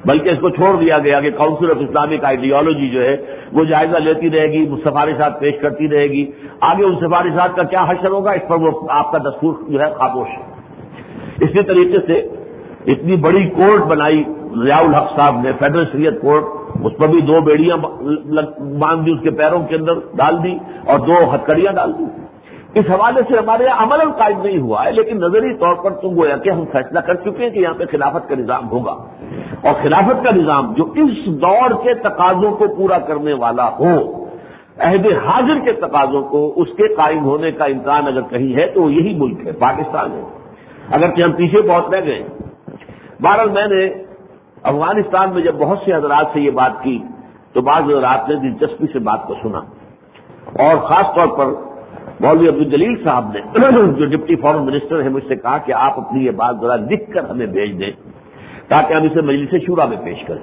بلکہ اس کو چھوڑ دیا گیا کہ کاؤنسل آف اسلامک آئیڈیالوجی جو ہے وہ جائزہ لیتی رہے گی، سفارشات پیش کرتی رہے گی، آگے ان سفارشات کا کیا حشر ہوگا اس پر وہ آپ کا دستور جو ہے خاموش ہے۔ اسی طریقے سے اتنی بڑی کورٹ بنائی ضیاء الحق صاحب نے، فیڈرل شریعت کورٹ، اس پر بھی 2 بیڑیاں باندھ دی، اس کے پیروں کے اندر ڈال دی اور 2 ہتھکڑیاں ڈال دی۔ اس حوالے سے ہمارے یہاں عملاً قائم نہیں ہوا ہے، لیکن نظری طور پر تو گویا کہ ہم فیصلہ کر چکے ہیں کہ یہاں پہ خلافت کا نظام ہوگا، اور خلافت کا نظام جو اس دور کے تقاضوں کو پورا کرنے والا ہو، عہد حاضر کے تقاضوں کو، اس کے قائم ہونے کا امکان اگر کہیں ہے تو یہی ملک ہے، پاکستان ہے، اگرچہ ہم پیچھے بہت رہ گئے۔ بہرحال میں نے افغانستان میں جب بہت سے حضرات سے یہ بات کی تو بعض حضرات نے دلچسپی سے بات کو سنا، اور خاص طور پر مولوی عبدالجلیل صاحب نے جو ڈپٹی فارن منسٹر ہیں، مجھ سے کہا کہ آپ اپنی یہ بات ذرا لکھ کر ہمیں بھیج دیں تاکہ ہم اسے مجلس شورا میں پیش کریں۔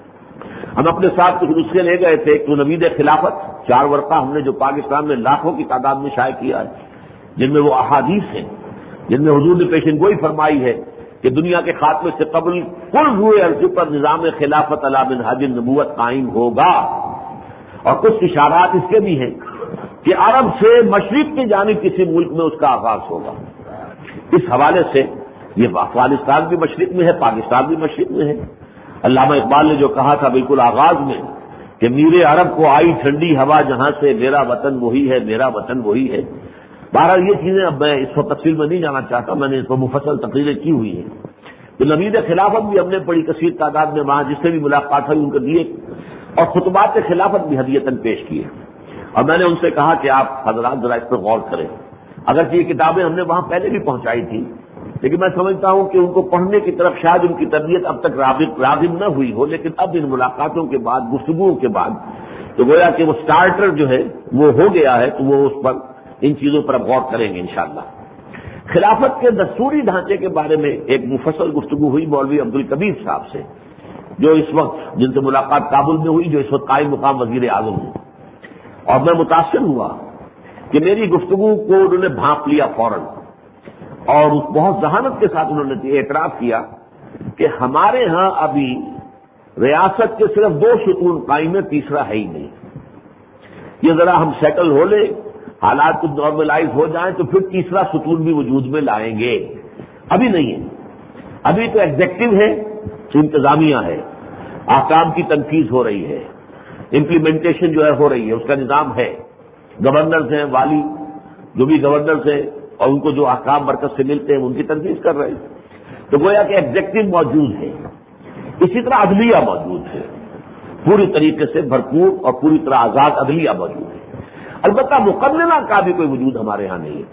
ہم اپنے ساتھ کچھ نسخے لے گئے تھے کہ نوید خلافت 4 ورقہ ہم نے جو پاکستان میں لاکھوں کی تعداد میں شائع کیا ہے، جن میں وہ احادیث ہیں جن میں حضور نے پیشن گوئی فرمائی ہے کہ دنیا کے خاتمے سے قبل کل روئے عرض پر نظام خلافت علی منہاج النبوت قائم ہوگا، اور کچھ اشارات اس کے بھی ہیں کہ عرب سے مشرق کی جانب کسی ملک میں اس کا آغاز ہوگا۔ اس حوالے سے یہ افغانستان بھی مشرق میں ہے، پاکستان بھی مشرق میں ہے۔ علامہ اقبال نے جو کہا تھا بالکل آغاز میں کہ میرے عرب کو آئی ٹھنڈی ہوا جہاں سے، میرا وطن وہی ہے، میرا وطن وہی ہے۔ بہرحال یہ چیزیں اب میں اس وقت تفصیل میں نہیں جانا چاہتا، میں نے اس پر مفصل تقریریں کی ہوئی ہیں۔ تو نوید خلافت بھی ہم نے بڑی کثیر تعداد میں وہاں جس سے بھی ملاقات ہوئی ان کو دیے، اور خطبات خلافت بھی ہدیتاً پیش کیے، اور میں نے ان سے کہا کہ آپ حضرات ذرا اس پر غور کریں۔ اگرچہ یہ کتابیں ہم نے وہاں پہلے بھی پہنچائی تھی، لیکن میں سمجھتا ہوں کہ ان کو پڑھنے کی طرف شاید ان کی تربیت اب تک راغب نہ ہوئی ہو، لیکن اب ان ملاقاتوں کے بعد، گفتگوؤں کے بعد تو گویا کہ وہ سٹارٹر جو ہے وہ ہو گیا ہے، تو وہ اس پر ان چیزوں پر اب غور کریں گے انشاءاللہ۔ خلافت کے دستوری ڈھانچے کے بارے میں ایک مفصل گفتگو ہوئی مولوی عبدالکبیر صاحب سے، جو اس وقت جن سے ملاقات کابل میں ہوئی، جو اس وقت قائم مقام وزیر اعظم ہیں، اور میں متاثر ہوا کہ میری گفتگو کو انہوں نے بھانپ لیا فوراً، اور بہت ذہانت کے ساتھ انہوں نے اعتراف کیا کہ ہمارے ہاں ابھی ریاست کے صرف 2 ستون قائم ہیں، تیسرا ہے ہی نہیں۔ یہ ذرا ہم سیٹل ہو لیں، حالات کچھ نارملائز ہو جائیں تو پھر تیسرا ستون بھی وجود میں لائیں گے، ابھی نہیں ہے۔ ابھی تو ایگزیکٹو ہے، انتظامیہ ہے، احکام کی تنفیذ ہو رہی ہے، امپلیمنٹیشن جو ہے ہو رہی ہے، اس کا نظام ہے، گورنرز ہیں، والی جو بھی گورنرز ہیں اور ان کو جو احکام مرکز سے ملتے ہیں ان کی تنفیذ کر رہے ہیں، تو گویا کہ ایگزیکٹو موجود ہے۔ اسی طرح عدلیہ موجود ہے، پوری طریقے سے بھرپور اور پوری طرح آزاد عدلیہ موجود ہے۔ البتہ مقننہ کا بھی کوئی وجود ہمارے ہاں نہیں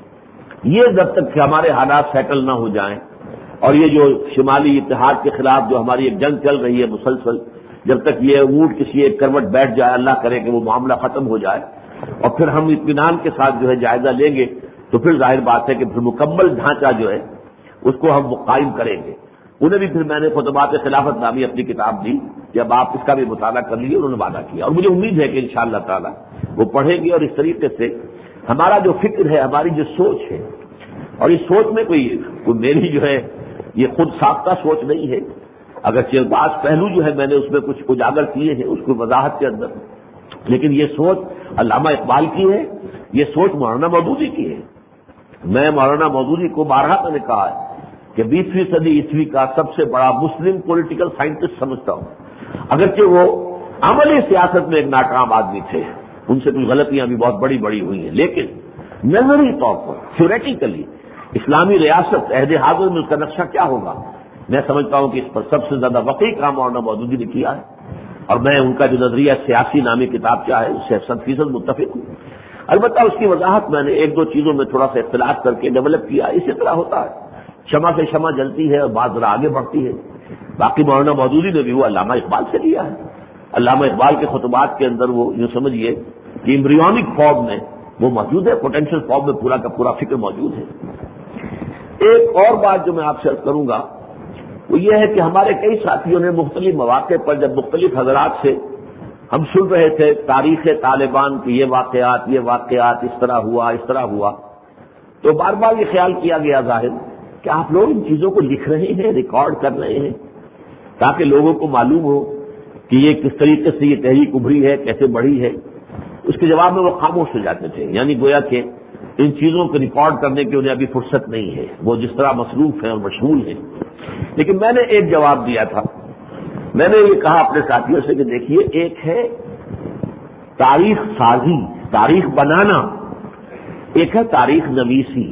ہے۔ یہ جب تک کہ ہمارے حالات سیٹل نہ ہو جائیں، اور یہ جو شمالی اتحاد کے خلاف جو ہماری ایک جنگ چل رہی ہے مسلسل، جب تک یہ اونٹ کسی ایک کروٹ بیٹھ جائے، اللہ کرے کہ وہ معاملہ ختم ہو جائے، اور پھر ہم اطمینان کے ساتھ جو ہے جائزہ لیں گے، تو پھر ظاہر بات ہے کہ پھر مکمل ڈھانچہ جو ہے اس کو ہم قائم کریں گے۔ انہیں بھی پھر میں نے خطبات خلافت نامی اپنی کتاب دی، جب آپ اس کا بھی مطالعہ کر لیجیے، انہوں نے وعدہ کیا، اور مجھے امید ہے کہ انشاءاللہ تعالی وہ پڑھیں گے، اور اس طریقے سے ہمارا جو فکر ہے، ہماری جو سوچ ہے، اور اس سوچ میں کوئی میری جو ہے یہ خود ساختہ سوچ نہیں ہے، اگرچہ بعض پہلو جو ہے میں نے اس میں کچھ اجاگر کیے ہیں اس کو وضاحت کے اندر، لیکن یہ سوچ علامہ اقبال کی ہے، یہ سوچ مولانا مودودی کی ہے۔ میں مولانا مودودی کو بارہا میں نے کہا ہے کہ 20ویں صدی عیسوی کا سب سے بڑا مسلم پولیٹیکل سائنٹسٹ سمجھتا ہوں، اگرچہ وہ عملی سیاست میں ایک ناکام آدمی تھے، ان سے کچھ غلطیاں بھی بہت بڑی بڑی ہوئی ہیں، لیکن نظری طور پر تھیوریٹیکلی اسلامی ریاست عہد حاضر میں اس کا نقشہ کیا ہوگا، میں سمجھتا ہوں کہ اس پر سب سے زیادہ وقیع کام مولانا مودودی نے کیا ہے، اور میں ان کا جو نظریہ سیاسی نامی کتاب کیا ہے اس سے 100% متفق ہوں۔ البتہ اس کی وضاحت میں نے 1-2 چیزوں میں تھوڑا سا اختلاف کر کے ڈیولپ کیا، اسی طرح ہوتا ہے، شمع سے شمع جلتی ہے اور بعض ذرا آگے بڑھتی ہے۔ باقی مولانا مودودی نے بھی وہ علامہ اقبال سے لیا ہے، علامہ اقبال کے خطبات کے اندر وہ یوں سمجھیے کہ ایمبریونک فارم میں وہ موجود ہے، پوٹینشیل فارم میں پورا کا پورا فکر موجود ہے۔ ایک اور بات جو میں آپ سے عرض کروں گا وہ یہ ہے کہ ہمارے کئی ساتھیوں نے مختلف مواقع پر جب مختلف حضرات سے ہم سن رہے تھے تاریخ طالبان کی یہ واقعات اس طرح ہوا، تو بار بار یہ خیال کیا گیا ظاہر کہ آپ لوگ ان چیزوں کو لکھ رہے ہیں، ریکارڈ کر رہے ہیں، تاکہ لوگوں کو معلوم ہو کہ یہ کس طریقے سے یہ تحریک ابھری ہے، کیسے بڑھی ہے۔ اس کے جواب میں وہ خاموش ہو جاتے تھے، یعنی گویا کہ ان چیزوں کو ریکارڈ کرنے کی انہیں ابھی فرصت نہیں ہے، وہ جس طرح مصروف ہیں اور مشغول ہیں۔ لیکن میں نے ایک جواب دیا تھا، میں نے یہ کہا اپنے ساتھیوں سے کہ دیکھیے، ایک ہے تاریخ سازی، تاریخ بنانا، ایک ہے تاریخ نویسی۔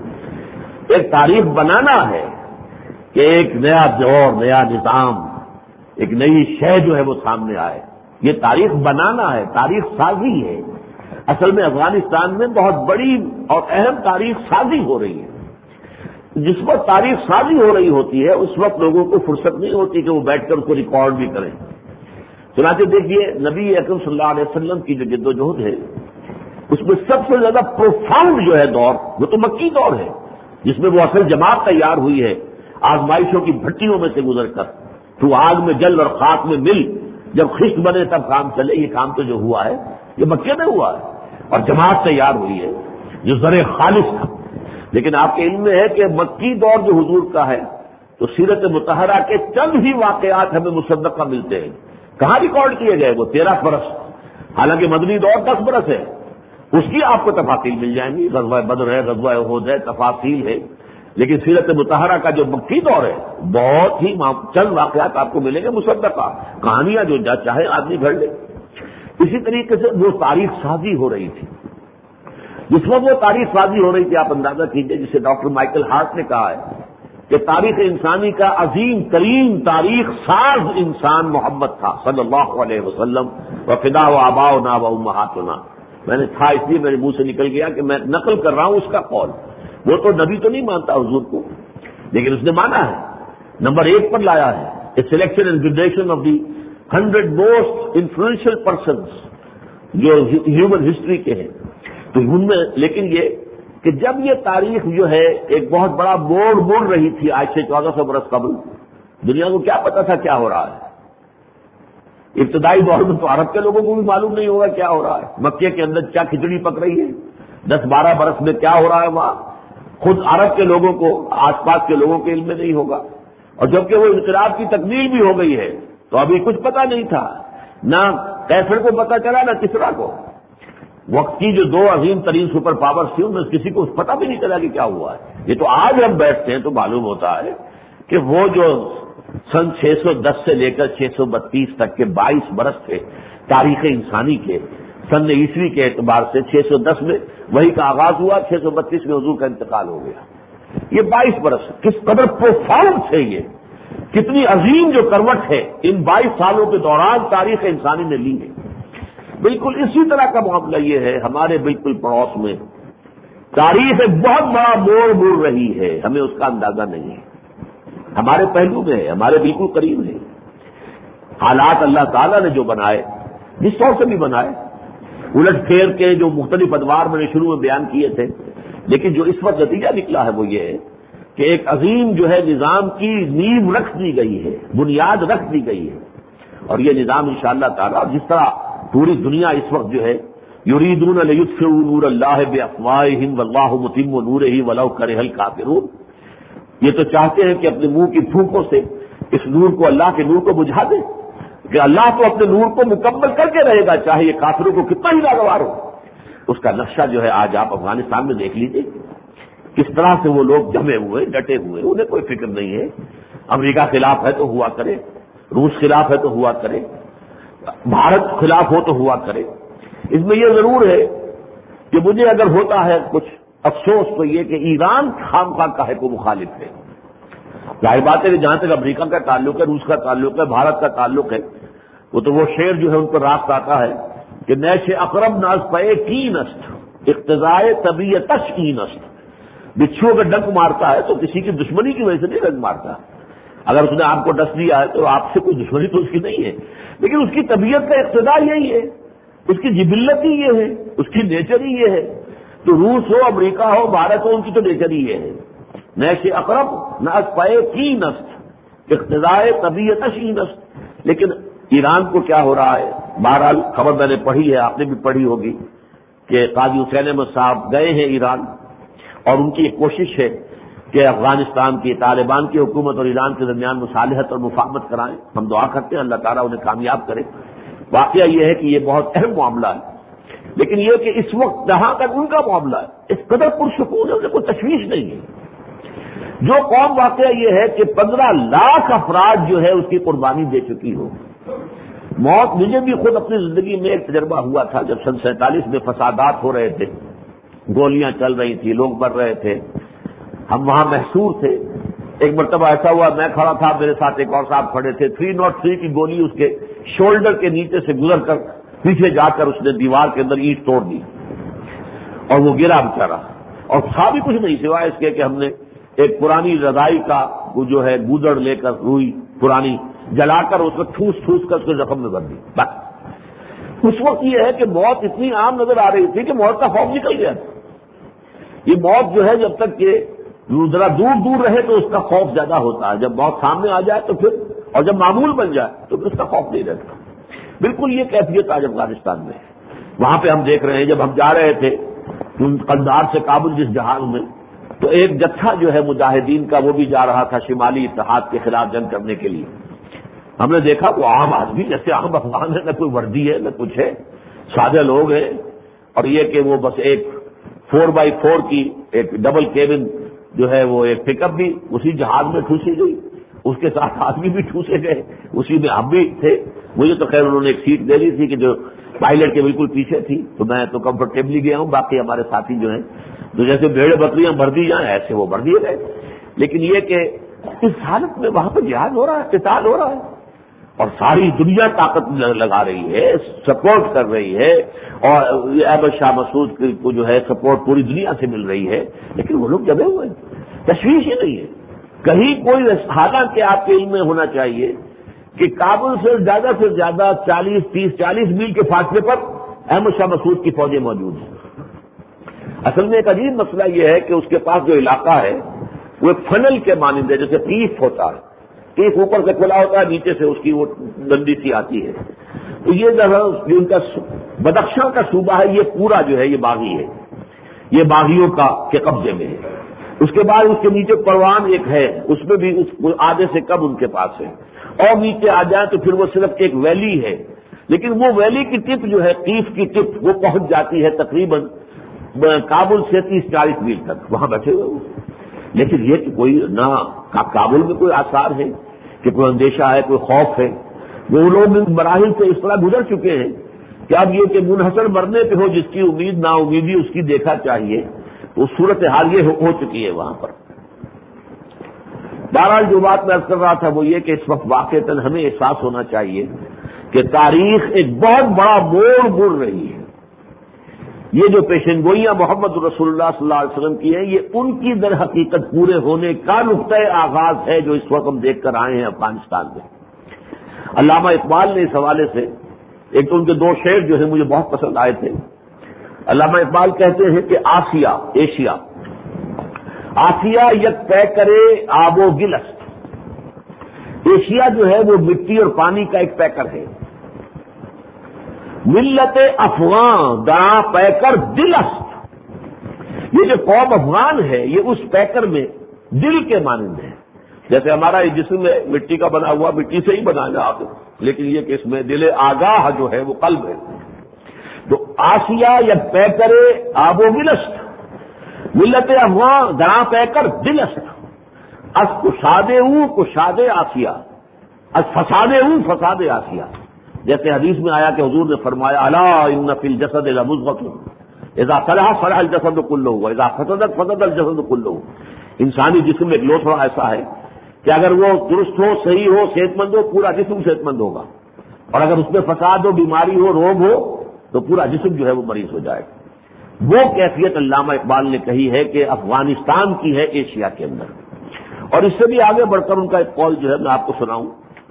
ایک تاریخ بنانا ہے کہ ایک نیا دور، نیا نظام، ایک نئی شے جو ہے وہ سامنے آئے، یہ تاریخ بنانا ہے، تاریخ سازی ہے۔ اصل میں افغانستان میں بہت بڑی اور اہم تاریخ سازی ہو رہی ہے۔ جس وقت تاریخ سازی ہو رہی ہوتی ہے اس وقت لوگوں کو فرصت نہیں ہوتی کہ وہ بیٹھ کر اس کو ریکارڈ بھی کریں۔ چنانچہ دیکھیے، نبی اکرم صلی اللہ علیہ وسلم کی جو جد و جہد ہے اس میں سب سے زیادہ پروفاؤنڈ جو ہے دور، وہ تو مکی دور ہے، جس میں وہ اصل جماعت تیار ہوئی ہے آزمائشوں کی بھٹیوں میں سے گزر کر، تو آگ میں جل اور خاک میں مل، جب خشک بنے تب کام چلے۔ یہ کام تو جو ہوا ہے یہ مکے میں ہوا ہے، اور جماعت تیار ہوئی ہے جو زر خالص تھا۔ لیکن آپ کے علم میں ہے کہ مکی دور جو حضور کا ہے تو سیرت مطہرہ کے چند ہی واقعات ہمیں مصدقہ ملتے ہیں۔ کہاں ریکارڈ کیے گئے؟ وہ 13 برس، حالانکہ مدنی دور 10 برس ہے، اس کی آپ کو تفاصیل مل جائیں گی، غزوہ بدر ہے، غزوہ احد ہے، تفاصیل ہے۔ لیکن سیرت مطہرہ کا جو مکی دور ہے بہت ہی چند واقعات آپ کو ملیں گے مصدقہ، کہانیاں جو چاہے آدمی گھڑ لے۔ اسی طریقے سے وہ تاریخ سازی ہو رہی تھی۔ جس وقت وہ تاریخ سازی ہو رہی تھی، آپ اندازہ کیجئے، جسے ڈاکٹر مائیکل ہارٹ نے کہا ہے کہ تاریخ انسانی کا عظیم ترین تاریخ ساز انسان محمد تھا صلی اللہ علیہ وسلم، وفدا و آباؤنا و امہاتنا۔ میں نے تھا اس لیے میرے منہ سے نکل گیا کہ میں نقل کر رہا ہوں اس کا قول۔ وہ تو نبی تو نہیں مانتا حضور کو، لیکن اس نے مانا ہے، نمبر 1 پر لایا ہے، a selection and gradation of the 100 most influential persons جو ہیومن ہسٹری کے ہیں۔ تو ان میں لیکن یہ کہ جب یہ تاریخ جو ہے ایک بہت بڑا موڑ مڑ رہی تھی آج سے 1400 برس قبل، دنیا کو کیا پتا تھا کیا ہو رہا ہے؟ ابتدائی دور میں تو عرب کے لوگوں کو بھی معلوم نہیں ہوگا کیا ہو رہا ہے، مکے کے اندر کیا کھچڑی پک رہی ہے، 10-12 برس میں کیا ہو رہا ہے وہاں، خود عرب کے لوگوں کو، آس پاس کے لوگوں کے علم میں نہیں ہوگا۔ اور جبکہ وہ انقلاب کی تکمیل بھی ہو گئی ہے تو ابھی کچھ پتا نہیں تھا، نہ کیسر کو پتا چلا نہ کسرا کو۔ وقت کی جو 2 عظیم ترین سپر پاورز تھی ان میں کسی کو پتا بھی نہیں چلا کہ کیا ہوا ہے۔ یہ تو آج ہم بیٹھتے ہیں تو معلوم ہوتا ہے کہ وہ جو سن 610 سے لے کر 632 تک کے 22 برس تھے تاریخ انسانی کے، سن عیسوی کے اعتبار سے 610 میں وہی کا آغاز ہوا، 632 میں حضور کا انتقال ہو گیا۔ یہ 22 برس کس قدر پروفاؤنڈ تھے، یہ کتنی عظیم جو کروٹ ہے ان 22 سالوں کے دوران تاریخ انسانی نے لی ہے۔ بالکل اسی طرح کا معاملہ یہ ہے ہمارے بالکل پڑوس میں، تاریخ ایک بہت بڑا موڑ مڑ رہی ہے، ہمیں اس کا اندازہ نہیں ہے، ہمارے پہلو میں ہے، ہمارے بالکل قریب ہے۔ حالات اللہ تعالیٰ نے جو بنائے، جس طور سے بھی بنائے، الٹ پھیر کے جو مختلف ادوار میں نے شروع میں بیان کیے تھے، لیکن جو اس وقت نتیجہ نکلا ہے وہ یہ ہے کہ ایک عظیم جو ہے نظام کی نیو رکھ دی گئی ہے، بنیاد رکھ دی گئی ہے، اور یہ نظام انشاءاللہ تعالیٰ جس طرح پوری دنیا اس وقت جو ہے یریدون لیطفئوا نور اللہ بافواہہم واللہ متم نورہ ولو کرہ الکافرون، یہ تو چاہتے ہیں کہ اپنے منہ کی پھونکوں سے اس نور کو، اللہ کے نور کو بجھا دیں، کہ اللہ تو اپنے نور کو مکمل کر کے رہے گا چاہے یہ کافروں کو کتنا ہی ناگوار ہو۔ اس کا نقشہ جو ہے آج آپ افغانستان میں دیکھ لیجیے، کس طرح سے وہ لوگ جمے ہوئے، ڈٹے ہوئے، انہیں کوئی فکر نہیں ہے، امریکہ خلاف ہے تو ہوا کرے، روس خلاف ہے تو ہوا کرے، بھارت خلاف ہو تو ہوا کرے۔ اس میں یہ ضرور ہے کہ مجھے اگر ہوتا ہے کچھ افسوس تو یہ کہ ایران خامخواہ کاہے کو مخالف ہے۔ ظاہر بات ہے کہ جہاں تک امریکہ کا تعلق ہے، روس کا تعلق ہے، بھارت کا تعلق ہے، وہ تو وہ شعر جو ہے ان پر راست آتا ہے کہ نیش اقرب ناز پے کین است اقتضائے طبیعتش این است۔ بچھو اگر ڈنک مارتا ہے تو کسی کی دشمنی کی وجہ سے نہیں ڈنک مارتا، اگر اس نے آپ کو ڈس دیا ہے تو آپ سے کوئی دشمنی تو اس کی نہیں ہے، لیکن اس کی طبیعت کا اقتضا یہی ہے، اس کی جبلت ہی یہ ہے، اس کی نیچر ہی یہ ہے۔ تو روس ہو، امریکہ ہو، بھارت ہو، ان کی تو نیچر ہی یہ ہے، نیش اقرب ناز پے کین است اقتضائے طبیعتش این است۔ لیکن ایران کو کیا ہو رہا ہے؟ بہرحال خبر میں نے پڑھی ہے، آپ نے بھی پڑھی ہوگی کہ قاضی حسین احمد صاحب گئے ہیں ایران، اور ان کی ایک کوشش ہے کہ افغانستان کی طالبان کی حکومت اور ایران کے درمیان مصالحت اور مفاہمت کرائیں. ہم دعا کرتے ہیں اللہ تعالیٰ انہیں کامیاب کرے. واقعہ یہ ہے کہ یہ بہت اہم معاملہ ہے، لیکن یہ کہ اس وقت جہاں تک ان کا معاملہ ہے اس قدر پرسکون ہے، انہیں کوئی تشویش نہیں ہے. جو قوم واقعہ یہ ہے کہ 15 لاکھ افراد جو ہے اس کی قربانی دے چکی ہو. موت مجھے بھی خود اپنی زندگی میں ایک تجربہ ہوا تھا جب سن 47 میں فسادات ہو رہے تھے، گولیاں چل رہی تھی، لوگ مر رہے تھے، ہم وہاں محصور تھے. ایک مرتبہ ایسا ہوا میں کھڑا تھا، میرے ساتھ ایک اور صاحب کھڑے تھے، 303 کی گولی اس کے شولڈر کے نیچے سے گزر کر پیچھے جا کر اس نے دیوار کے اندر اینٹ توڑ دی اور وہ گرا بیچارہ. اور تھا بھی کچھ نہیں سوائے اس کے کہ ہم نے ایک پرانی رضائی کا وہ جو ہے گودڑ لے کر روئی پرانی جلا کر اس کو ٹھوس ٹھوس کر اس کے زخم میں بھر دی. بس اس وقت یہ ہے کہ موت اتنی عام نظر آ رہی تھی کہ موت کا خوف نکل گیا تھا. یہ موت جو ہے جب تک کہ ذرا دور دور رہے تو اس کا خوف زیادہ ہوتا ہے، جب موت سامنے آ جائے تو پھر، اور جب معمول بن جائے تو پھر اس کا خوف نہیں رہتا. بالکل یہ کیفیت آج افغانستان میں ہے. وہاں پہ ہم دیکھ رہے ہیں جب ہم جا رہے تھے قندھار سے کابل جس جہاز میں، تو ایک جتھا جو ہے مجاہدین کا وہ بھی جا رہا تھا شمالی اتحاد کے خلاف جنگ کرنے کے لیے. ہم نے دیکھا وہ عام آدمی جیسے عام افغان ہے، نہ کوئی وردی ہے نہ کچھ ہے، سادے لوگ ہیں. اور یہ کہ وہ بس ایک 4x4 کی ایک ڈبل کیبن جو ہے وہ ایک پک اپ بھی اسی جہاز میں ٹھوسی گئی، اس کے ساتھ آدمی بھی ٹھوسے گئے، اسی میں ہم بھی تھے. مجھے تو خیر انہوں نے ایک سیٹ دے دی تھی کہ جو پائلٹ کے بالکل پیچھے تھی، تو میں تو کمفرٹیبلی گیا ہوں. باقی ہمارے ساتھی جو ہیں تو جیسے بھیڑ بکریاں بھر دی جائیں ایسے وہ بھر دیے گئے. لیکن یہ کہ اس حالت میں وہاں پہ جہاد ہو رہا ہے، قتال ہو رہا ہے، اور ساری دنیا طاقت لگا رہی ہے، سپورٹ کر رہی ہے، اور احمد شاہ مسعود کو جو ہے سپورٹ پوری دنیا سے مل رہی ہے، لیکن وہ لوگ جمے ہوئے ہیں. تشویش ہی نہیں ہے کہیں کوئی. حالانکہ آپ کے علم میں ہونا چاہیے کہ کابل سے زیادہ 40 میل کے فاصلے پر احمد شاہ مسعود کی فوجیں موجود ہیں. اصل میں ایک عجیب مسئلہ یہ ہے کہ اس کے پاس جو علاقہ ہے وہ ایک فنل کے مانند ہے، جیسے پیس ہوتا ہے، پیس اوپر سے کھلا ہوتا ہے، نیچے سے اس کی وہ ڈنڈی سی آتی ہے. تو یہ جگہ ان کا بدخشاں کا صوبہ ہے، یہ پورا جو ہے یہ باغی ہے، یہ باغیوں کا کے قبضے میں ہے. اس کے بعد اس کے نیچے پروان ایک ہے، اس میں بھی آدھے سے کم ان کے پاس ہے. اور نیچے آ جائیں تو پھر وہ صرف ایک ویلی ہے، لیکن وہ ویلی کی ٹپ جو ہے قیف کی ٹپ وہ پہنچ جاتی ہے تقریباً کابل سے 30-40 میل تک. وہاں بیٹھے ہوئے وہ. لیکن یہ کہ کوئی نہ کابل میں کوئی آثار ہے کہ کوئی اندیشہ ہے، کوئی خوف ہے. وہ لوگ ان مراحل سے اس طرح گزر چکے ہیں کہ اب یہ کہ منحصر مرنے پہ ہو جس کی امید نا امیدی اس کی دیکھا چاہیے، تو صورتحال یہ ہو چکی ہے وہاں پر. بہرحال جو بات میں عرض کر رہا تھا وہ یہ کہ اس وقت واقعتاً ہمیں احساس ہونا چاہیے کہ تاریخ ایک بہت بڑا موڑ مڑ رہی ہے. یہ جو پیشن گوئیاں محمد رسول اللہ صلی اللہ علیہ وسلم کی ہیں، یہ ان کی در حقیقت پورے ہونے کا نقطۂ آغاز ہے جو اس وقت ہم دیکھ کر آئے ہیں افغانستان میں. علامہ اقبال نے اس حوالے سے ایک تو ان کے 2 شعر جو ہیں مجھے بہت پسند آئے تھے. علامہ اقبال کہتے ہیں کہ ایشیا یک طے کرے آب و گلست. ایشیا جو ہے وہ مٹی اور پانی کا ایک پیکر ہے. ملت افغان داں پیکر دلست. یہ جو قوم افغان ہے یہ اس پیکر میں دل کے مانند ہے. جیسے ہمارا یہ جسم ہے مٹی کا بنا ہوا، مٹی سے ہی بنایا آپ، لیکن یہ کہ اس میں دل آگاہ جو ہے وہ قلب ہے. تو آسیہ یک پیکر آب و گلست، ملت افغان داں پیکر دلست. از کشاد آسیہ، از فساد آسیہ. جیسے حدیث میں آیا کہ حضور نے فرمایا الا ان فی الجسد لمضغۃ اذا صلح صلح الجسد كله واذا فسدت فسد الجسد كله. انسانی جسم میں ایک لوتھڑا ایسا ہے کہ اگر وہ درست ہو، صحیح ہو، صحت مند ہو، پورا جسم صحت مند ہوگا، اور اگر اس میں فساد ہو، بیماری ہو، روگ ہو تو پورا جسم جو ہے وہ مریض ہو جائے گا. وہ کیفیت علامہ اقبال نے کہی ہے کہ افغانستان کی ہے ایشیا کے اندر. اور اس سے بھی آگے بڑھ کر ان کا ایک قول جو ہے میں آپ کو سناؤں.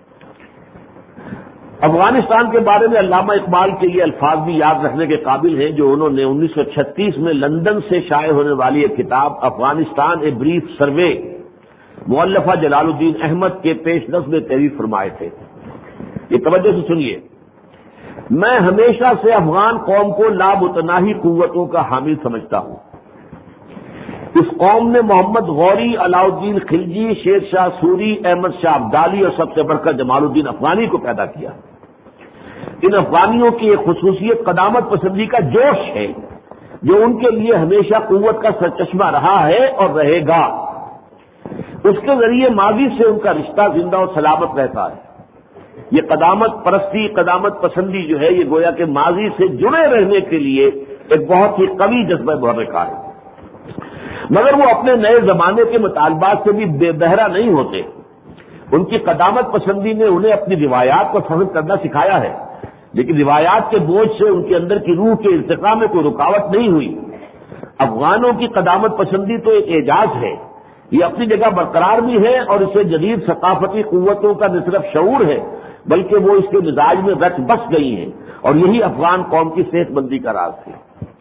افغانستان کے بارے میں علامہ اقبال کے یہ الفاظ بھی یاد رکھنے کے قابل ہیں جو انہوں نے 1936 میں لندن سے شائع ہونے والی ایک کتاب افغانستان اے بریف سروے مؤلفہ جلال الدین احمد کے پیش نظر میں تحریر فرمائے تھے. یہ توجہ سے سنیے. میں ہمیشہ سے افغان قوم کو لامتناہی قوتوں کا حامل سمجھتا ہوں. اس قوم نے محمد غوری، علاؤالدین خلجی، شیر شاہ سوری، احمد شاہ ابدالی اور سب سے بڑھ کر جمال الدین افغانی کو پیدا کیا۔ ان افغانیوں کی ایک خصوصیت قدامت پسندی کا جوش ہے، جو ان کے لیے ہمیشہ قوت کا سرچشمہ رہا ہے اور رہے گا۔ اس کے ذریعے ماضی سے ان کا رشتہ زندہ اور سلامت رہتا ہے۔ یہ قدامت پرستی، قدامت پسندی جو ہے، یہ گویا کہ ماضی سے جڑے رہنے کے لیے ایک بہت ہی قوی جذبہ محرکہ ہے، مگر وہ اپنے نئے زمانے کے مطالبات سے بھی بے بہرا نہیں ہوتے۔ ان کی قدامت پسندی نے انہیں اپنی روایات کو فہم کرنا سکھایا ہے، لیکن روایات کے بوجھ سے ان کے اندر کی روح کے ارتقاء میں کوئی رکاوٹ نہیں ہوئی۔ افغانوں کی قدامت پسندی تو ایک اعجاز ہے، یہ اپنی جگہ برقرار بھی ہے، اور اسے جدید ثقافتی قوتوں کا نہ صرف شعور ہے بلکہ وہ اس کے مزاج میں رچ بس گئی ہیں، اور یہی افغان قوم کی صحت مندی کا راز ہے۔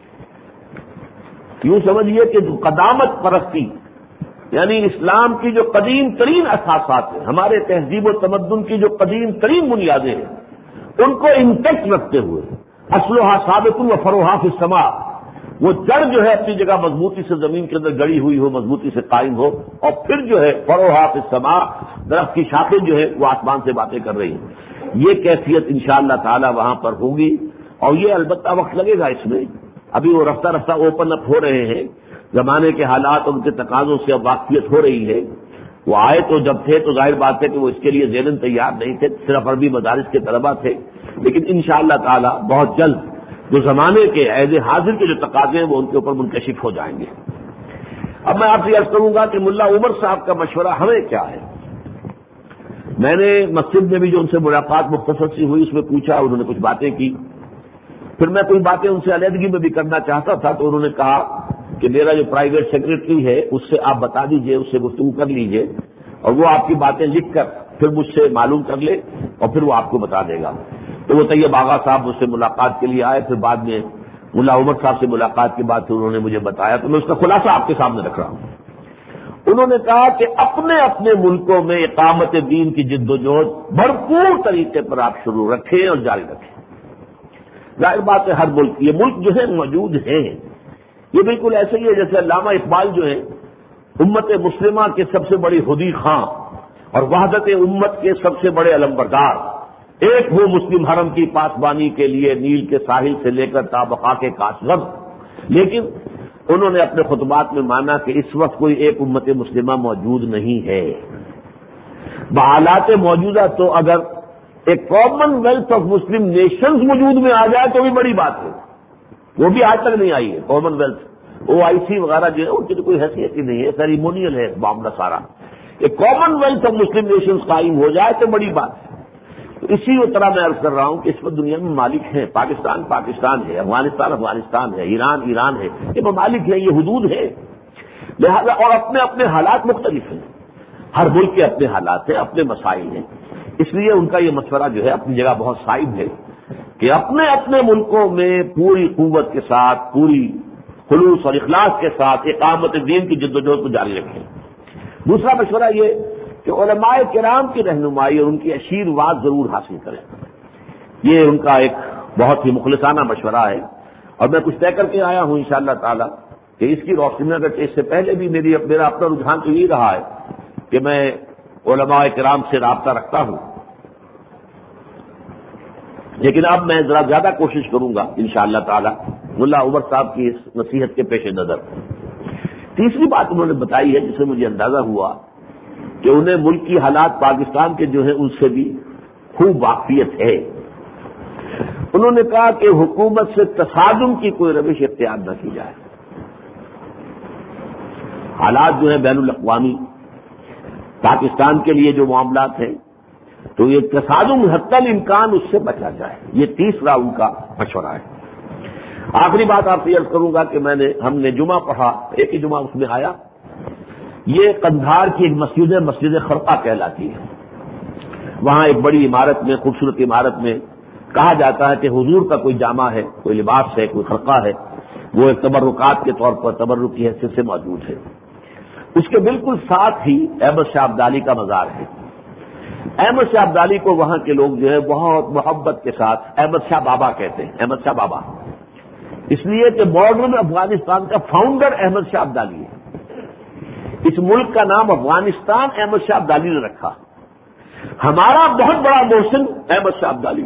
یوں سمجھیے کہ قدامت پرستی یعنی اسلام کی جو قدیم ترین اساسات ہیں، ہمارے تہذیب و تمدن کی جو قدیم ترین بنیادیں ہیں، ان کو انٹیکٹ رکھتے ہوئے اصلھا ثابت و فروعھا فی السماء، وہ جڑ جو ہے اپنی جگہ مضبوطی سے زمین کے اندر گڑی ہوئی ہو، مضبوطی سے قائم ہو، اور پھر جو ہے فروعھا فی السماء، درخت کی شاخیں جو ہے وہ آسمان سے باتیں کر رہی ہیں۔ یہ کیفیت انشاءاللہ تعالی وہاں پر ہوگی، اور یہ البتہ وقت لگے گا اس میں۔ ابھی وہ رفتہ رفتہ اوپن اپ ہو رہے ہیں، زمانے کے حالات اور ان کے تقاضوں سے اب واقفیت ہو رہی ہے۔ وہ آئے تو جب تھے تو ظاہر بات ہے کہ وہ اس کے لیے ذہناً تیار نہیں تھے، صرف عربی مدارس کے طلبہ تھے، لیکن انشاءاللہ تعالی بہت جلد جو زمانے کے عہد حاضر کے جو تقاضے ہیں وہ ان کے اوپر منکشف ہو جائیں گے۔ اب میں آپ سے عرض کروں گا کہ ملا عمر صاحب کا مشورہ ہمیں کیا ہے۔ میں نے مسجد میں بھی جو ان سے ملاقات مختصر سی ہوئی اس میں پوچھا، انہوں نے کچھ باتیں کی، پھر میں کچھ باتیں ان سے علیحدگی میں بھی کرنا چاہتا تھا، تو انہوں نے کہا کہ میرا جو پرائیویٹ سیکرٹری ہے اس سے آپ بتا دیجئے، اس سے گفتگو کر لیجئے، اور وہ آپ کی باتیں لکھ کر پھر مجھ سے معلوم کر لے اور پھر وہ آپ کو بتا دے گا۔ تو وہ طیب آغا صاحب مجھ سے ملاقات کے لیے آئے، پھر بعد میں ملا عمر صاحب سے ملاقات کے بعد پھر انہوں نے مجھے بتایا، تو میں اس کا خلاصہ آپ کے سامنے رکھ رہا ہوں۔ انہوں نے کہا کہ اپنے اپنے ملکوں میں اقامت دین کی جد و جہد بھرپور طریقے پر آپ شروع رکھیں اور جاری رکھیں۔ ظاہر بات ہے ہر ملک، یہ ملک جو ہے موجود ہیں، یہ بالکل ایسے ہی ہے جیسے علامہ اقبال جو ہیں امت مسلمہ کے سب سے بڑی خودی خواں اور وحدت امت کے سب سے بڑے علمبردار، ایک وہ مسلم حرم کی پاسبانی کے لیے نیل کے ساحل سے لے کر تا بقا کے کاشغر، لیکن انہوں نے اپنے خطبات میں مانا کہ اس وقت کوئی ایک امت مسلمہ موجود نہیں ہے۔ بحالات موجودہ تو اگر ایک commonwealth of Muslim nations وجود میں آ جائے تو بھی بڑی بات ہے، وہ بھی آج تک نہیں آئی ہے۔ کامن ویلتھ OIC وغیرہ جو ہے ان کی تو کوئی حیثیت ہی نہیں ہے، سیریمونیل ہے معاملہ سارا۔ ایک commonwealth of Muslim nations قائم ہو جائے تو بڑی بات ہے۔ تو اسی طرح میں عرض کر رہا ہوں کہ اس وقت دنیا میں ممالک ہیں، پاکستان پاکستان ہے، افغانستان افغانستان ہے، ایران ایران ہے، یہ ممالک ہیں، یہ حدود ہے، لہذا اور اپنے اپنے حالات مختلف ہیں، ہر ملک کے اپنے حالات ہیں، اپنے مسائل ہیں، اس لیے ان کا یہ مشورہ جو ہے اپنی جگہ بہت صائب ہے کہ اپنے اپنے ملکوں میں پوری قوت کے ساتھ، پوری خلوص اور اخلاص کے ساتھ اقامت دین کی جدوجہد کو جاری رکھیں۔ دوسرا مشورہ یہ کہ علماء کرام کی رہنمائی اور ان کی آشیرواد ضرور حاصل کریں، یہ ان کا ایک بہت ہی مخلصانہ مشورہ ہے، اور میں کچھ طے کر کے آیا ہوں انشاءاللہ تعالی کہ اس کی روشنی میں اگر اس سے پہلے بھی میرا اپنا رجحان تو یہی رہا ہے کہ میں علماء کرام سے رابطہ رکھتا ہوں، لیکن اب میں ذرا زیادہ کوشش کروں گا انشاءاللہ تعالی ملا عمر صاحب کی اس نصیحت کے پیش نظر۔ تیسری بات انہوں نے بتائی ہے جس سے مجھے اندازہ ہوا کہ انہیں ملک کی حالات پاکستان کے جو ہیں ان سے بھی خوب واقفیت ہے۔ انہوں نے کہا کہ حکومت سے تصادم کی کوئی روش اختیار نہ کی جائے۔ حالات جو ہیں بین الاقوامی پاکستان کے لیے جو معاملات ہیں تو یہ تصادم حتی الامکان اس سے بچا جائے، یہ تیسرا ان کا مشورہ ہے۔ آخری بات آپ سے عرض کروں گا کہ ہم نے جمعہ پڑھا، ایک ہی جمعہ اس میں آیا، یہ قندھار کی ایک مسجد ہے، مسجد خرقہ کہلاتی ہے، وہاں ایک بڑی عمارت میں، خوبصورت عمارت میں کہا جاتا ہے کہ حضور کا کوئی جامع ہے، کوئی لباس ہے، کوئی خرقہ ہے، وہ ایک تبرکات کے طور پر تبرک کی حیثیت سے موجود ہے۔ اس کے بالکل ساتھ ہی احمد شاہ ابدالی کا مزار ہے۔ احمد شاہ ابدالی کو وہاں کے لوگ جو ہے بہت محبت کے ساتھ احمد شاہ بابا کہتے ہیں، احمد شاہ بابا، اس لیے کہ ماڈرن افغانستان کا فاؤنڈر احمد شاہ ابدالی ہے۔ اس ملک کا نام افغانستان احمد شاہ ابدالی نے رکھا. ہمارا بہت بڑا محسن احمد شاہ ابدالی.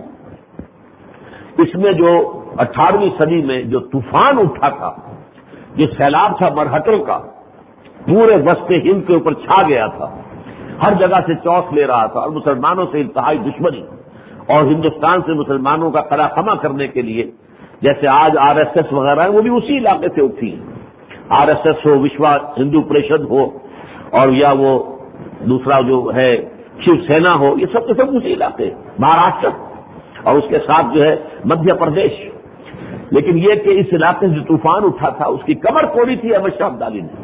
اس میں جو 18ویں صدی میں جو طوفان اٹھا تھا، جو سیلاب تھا مرہٹوں کا، پورے وسط ہند کے اوپر چھا گیا تھا، ہر جگہ سے چوس لے رہا تھا، اور مسلمانوں سے انتہائی دشمنی اور ہندوستان سے مسلمانوں کا قلع خما کرنے کے لیے، جیسے آج آر ایس ایس وغیرہ ہیں، وہ بھی اسی علاقے سے اٹھی ہیں. آر ایس ایس ہو، وشوا ہندو پریشد ہو، اور یا وہ دوسرا جو ہے شیو سینا ہو، یہ سب کے سب اسی علاقے، مہاراشٹر اور اس کے ساتھ جو ہے مدھیہ پردیش. لیکن یہ کہ اس علاقے سے جو طوفان اٹھا تھا اس کی کمر توڑی تھی احمد شاہ ابدالی نے.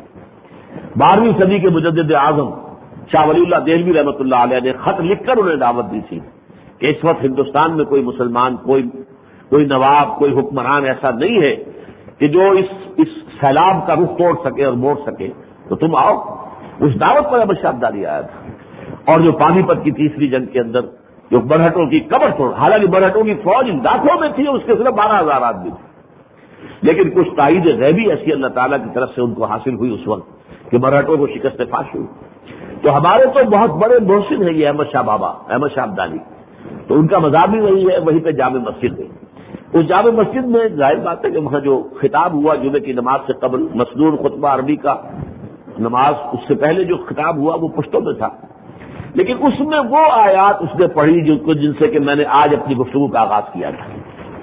12ویں صدی کے مجدد اعظم شاہ ولی اللہ دہلوی رحمۃ اللہ علیہ نے خط لکھ کر انہیں دعوت دی تھی کہ اس وقت ہندوستان میں کوئی مسلمان، کوئی نواب، کوئی حکمران ایسا نہیں ہے کہ جو اس سیلاب کا رخ توڑ سکے اور موڑ سکے، تو تم آؤ. اس دعوت پر احمد شاہ ابدالی آیا تھا. اور جو پانی پت کی تیسری جنگ کے اندر جو برہٹوں کی قبر توڑ، حالانکہ برہٹوں کی فوج لاکھوں میں تھی، اس کے صرف 12,000 آدمی تھے، لیکن کچھ تائید غیبی ایسی اللہ تعالیٰ کی طرف سے ان کو حاصل ہوئی اس وقت کہ مرہٹوں کو شکست فاش ہوئی. تو ہمارے تو بہت بڑے محسن ہیں یہ احمد شاہ بابا، احمد شاہ ابدالی. تو ان کا مزار بھی وہی ہے، وہیں پہ جامع مسجد ہے. اس جامع مسجد میں ظاہر بات ہے کہ وہاں جو خطاب ہوا جمعے کی نماز سے قبل، مسنون خطبہ عربی کا نماز، اس سے پہلے جو خطاب ہوا وہ پشتوں میں تھا، لیکن اس میں وہ آیات اس نے پڑھی جن سے کہ میں نے آج اپنی گفتگو کا آغاز کیا تھا.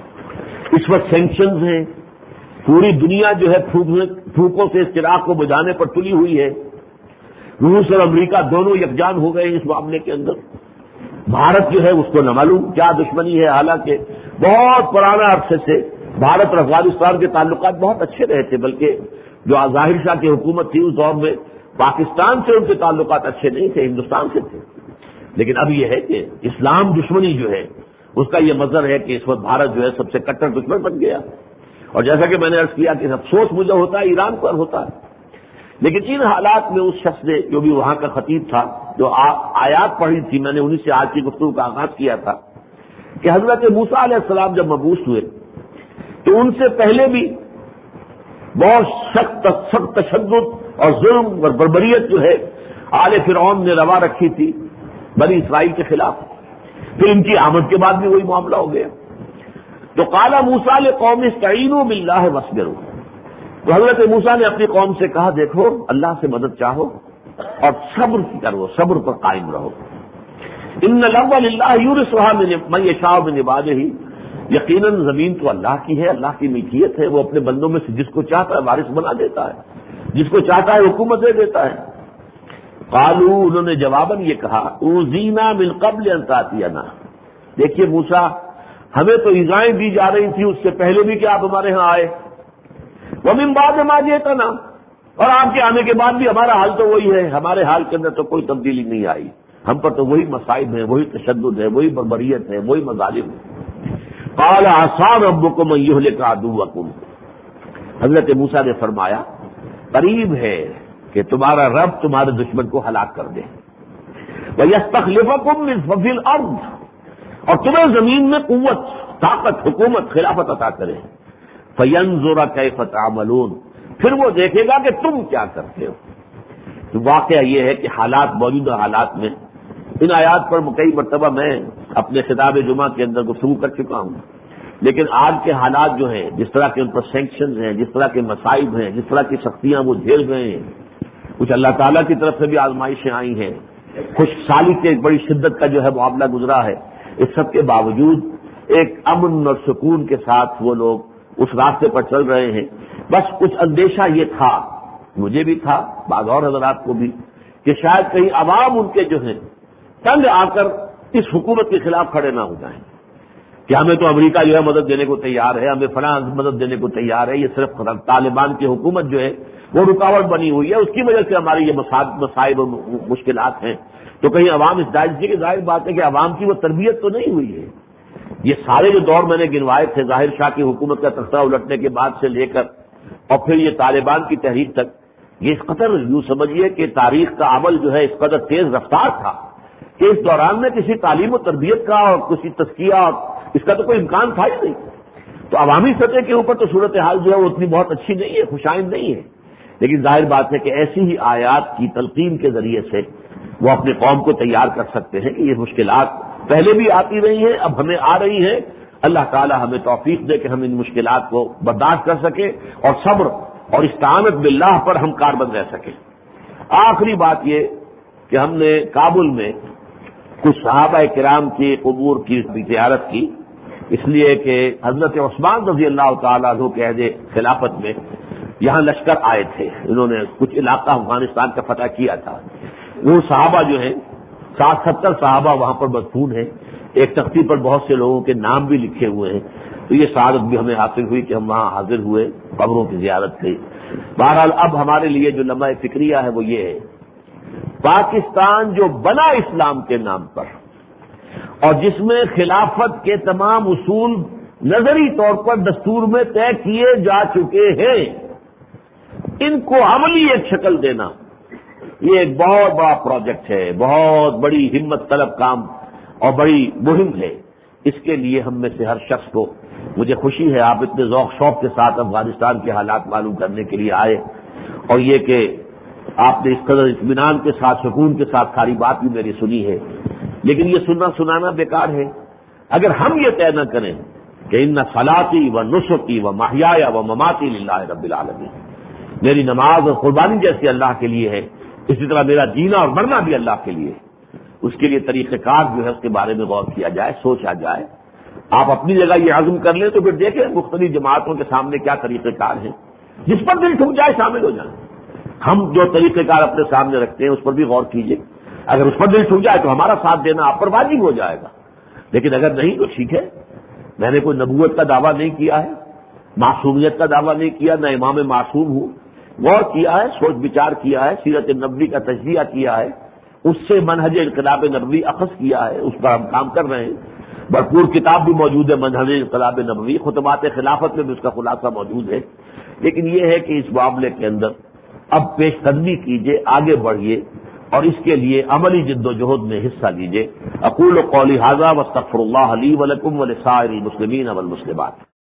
اس وقت سینکشنز ہیں، پوری دنیا جو ہے پھوکوں سے اس چراغ کو بجھانے پر تلی ہوئی ہے. روس اور امریکہ دونوں یکجان ہو گئے اس معاملے کے اندر. بھارت جو ہے اس کو نہ معلوم کیا دشمنی ہے، حالانکہ بہت پرانا عرصے سے بھارت اور افغانستان کے تعلقات بہت اچھے رہے تھے، بلکہ جو ظاہر شاہ کی حکومت تھی اس دور میں پاکستان سے ان کے تعلقات اچھے نہیں تھے، ہندوستان سے تھے. لیکن اب یہ ہے کہ اسلام دشمنی جو ہے اس کا یہ مظہر ہے کہ اس وقت بھارت جو ہے سب سے کٹر دشمن بن گیا. اور جیسا کہ میں نے عرض کیا کہ افسوس مجھے ہوتا ہے ایران پر ہوتا ہے. لیکن ان حالات میں اس شخص نے جو بھی وہاں کا خطیب تھا، جو آیات پڑھی تھی، میں نے انہی سے آج کی گفتگو کا آغاز کیا تھا کہ حضرت موسیٰ علیہ السلام جب مبعوث ہوئے تو ان سے پہلے بھی بہت سخت تشدد اور ظلم اور بربریت جو ہے آل فرعون نے روا رکھی تھی بنی اسرائیل کے خلاف. پھر ان کی آمد کے بعد بھی وہی معاملہ ہو گیا. تو قال موسیٰ لقوم استعینوا باللہ واصبروا، تو حضرت موسیٰ نے اپنی قوم سے کہا دیکھو اللہ سے مدد چاہو اور صبر کرو، صبر پر قائم رہو. ان الارض للہ یورثها من یشاء من عبادہ، یقیناً زمین تو اللہ کی ہے، اللہ کی ملکیت ہے، وہ اپنے بندوں میں سے جس کو چاہتا ہے وارث بنا دیتا ہے، جس کو چاہتا ہے حکومت دے دیتا ہے. قالوا، انہوں نے جواباً یہ کہا اوذینا من قبل ان تاتینا، دیکھیے موسیٰ ہمیں تو ایذائیں دی جا رہی تھی اس سے پہلے بھی کہ آپ ہمارے ہاں آئے، ومن بعد ما جئتنا، اور آپ کے آنے کے بعد بھی ہمارا حال تو وہی ہے، ہمارے حال کے اندر تو کوئی تبدیلی نہیں آئی، ہم پر تو وہی مصائب ہیں، وہی تشدد ہے، وہی بربریت ہے، وہی مظالم ہے. قال عسى ربكم ان يهلك عدوكم، حضرت موسیٰ نے فرمایا قریب ہے کہ تمہارا رب تمہارے دشمن کو ہلاک کر دے. وَيَسْتَخْلِفَكُمْ فِي الْأَرْضِ، اور تمہیں زمین میں قوت، طاقت، حکومت، خلافت عطا کرے. فَيَنْظُرَ كَيْفَ تَعْمَلُونَ، پھر وہ دیکھے گا کہ تم کیا کرتے ہو. تو واقعہ یہ ہے کہ حالات، موجودہ حالات میں ان آیات پر کئی مرتبہ میں اپنے خطاب جمعہ کے اندر گفتگو کر چکا ہوں، لیکن آج کے حالات جو ہیں، جس طرح کے ان پر سینکشنز ہیں، جس طرح کے مصائب ہیں، جس طرح کی سختیاں وہ جھیل رہے ہیں، کچھ اللہ تعالیٰ کی طرف سے بھی آزمائشیں آئی ہیں، خشک سالی کی ایک بڑی شدت کا جو ہے معاملہ گزرا ہے، اس سب کے باوجود ایک امن اور سکون کے ساتھ وہ لوگ اس راستے پر چل رہے ہیں. بس کچھ اندیشہ یہ تھا، مجھے بھی تھا، بعض اور حضرات کو بھی، کہ شاید کہیں عوام ان کے جو ہیں تنگ آ کر اس حکومت کے خلاف کھڑے نہ ہو جائیں کہ ہمیں تو امریکہ جو ہے مدد دینے کو تیار ہے، ہمیں فلاں مدد دینے کو تیار ہے، یہ صرف طالبان کی حکومت جو ہے وہ رکاوٹ بنی ہوئی ہے، اس کی وجہ سے ہماری یہ مصائب اور مشکلات ہیں. تو کہیں عوام اس داعش کی ظاہر بات ہے کہ عوام کی وہ تربیت تو نہیں ہوئی ہے. یہ سارے جو دور میں نے گنوائے تھے، ظاہر شاہ کی حکومت کا تختہ الٹنے کے بعد سے لے کر اور پھر یہ طالبان کی تحریک تک، یہ اس قدر یوں سمجھیے کہ تاریخ کا عمل جو ہے اس قدر تیز رفتار تھا کہ اس دوران میں کسی تعلیم و تربیت کا اور کسی تزکیہ اس کا تو کوئی امکان تھا ہی نہیں. تو عوامی سطح کے اوپر تو صورتحال جو ہے وہ اتنی بہت اچھی نہیں ہے، خوشائند نہیں ہے. لیکن ظاہر بات ہے کہ ایسی ہی آیات کی تلقین کے ذریعے سے وہ اپنے قوم کو تیار کر سکتے ہیں کہ یہ مشکلات پہلے بھی آتی رہی ہیں، اب ہمیں آ رہی ہیں، اللہ تعالی ہمیں توفیق دے کہ ہم ان مشکلات کو برداشت کر سکیں اور صبر اور استعانت باللہ پر ہم کاربند رہ سکیں۔ آخری بات یہ کہ ہم نے کابل میں کچھ صحابہ کرام کی قبور کی زیارت کی، اس لیے کہ حضرت عثمان رضی اللہ تعالیٰ عنہ کے عہد خلافت میں یہاں لشکر آئے تھے، انہوں نے کچھ علاقہ افغانستان کا فتح کیا تھا۔ وہ صحابہ جو ہیں 60-70 صحابہ وہاں پر مدفون ہیں، ایک تختی پر بہت سے لوگوں کے نام بھی لکھے ہوئے ہیں، تو یہ سعادت بھی ہمیں حاصل ہوئی کہ ہم وہاں حاضر ہوئے، قبروں کی زیارت کی۔ بہرحال اب ہمارے لیے جو لمحہ فکریہ ہے وہ یہ ہے، پاکستان جو بنا اسلام کے نام پر اور جس میں خلافت کے تمام اصول نظری طور پر دستور میں طے کیے جا چکے ہیں، ان کو عملی ایک شکل دینا یہ ایک بہت بڑا پروجیکٹ ہے، بہت بڑی ہمت طلب کام اور بڑی مہم ہے۔ اس کے لیے ہم میں سے ہر شخص کو، مجھے خوشی ہے آپ اتنے ذوق شوق کے ساتھ افغانستان کے حالات معلوم کرنے کے لیے آئے، اور یہ کہ آپ نے اس قدر اطمینان کے ساتھ سکون کے ساتھ ساری بات بھی میری سنی ہے، لیکن یہ سنانا بیکار ہے اگر ہم یہ طے نہ کریں کہ ان صلاتی و نسکی و محیایا و مماتی للہ رب العالمین، میری نماز اور قربانی جیسے اللہ کے لیے ہے، اسی طرح میرا جینا اور مرنا بھی اللہ کے لیے ہے۔ اس کے لیے طریقہ کار جو ہے اس کے بارے میں غور کیا جائے، سوچا جائے۔ آپ اپنی جگہ یہ عزم کر لیں تو پھر دیکھیں مختلف جماعتوں کے سامنے کیا طریقہ کار ہے، جس پر دل ٹھک جائے شامل ہو جائیں۔ ہم جو طریقہ کار اپنے سامنے رکھتے ہیں اس پر بھی غور کیجیے، اگر اس پر دل ٹھک جائے تو ہمارا ساتھ دینا آپ پر واجب ہو جائے گا، لیکن اگر نہیں تو ٹھیک ہے۔ میں نے کوئی نبوت کا دعویٰ نہیں کیا ہے، معصومیت کا دعویٰ نہیں کیا، نہ امام معصوم ہوں، غور کیا ہے، سوچ بچار کیا ہے، سیرت نبوی کا تجزیہ کیا ہے، اس سے منہج انقلاب نبوی اخذ کیا ہے، اس پر ہم کام کر رہے ہیں۔ بھرپور کتاب بھی موجود ہے منہج انقلاب نبوی، خطبات خلافت میں بھی اس کا خلاصہ موجود ہے، لیکن یہ ہے کہ اس معاملے کے اندر اب پیش قدمی کیجیے، آگے بڑھیے اور اس کے لیے عملی جد و جہد میں حصہ لیجیے۔ اقول قولی ھذا واستغفر اللہ لی ولکم ولسائر المسلمین والمسلمات۔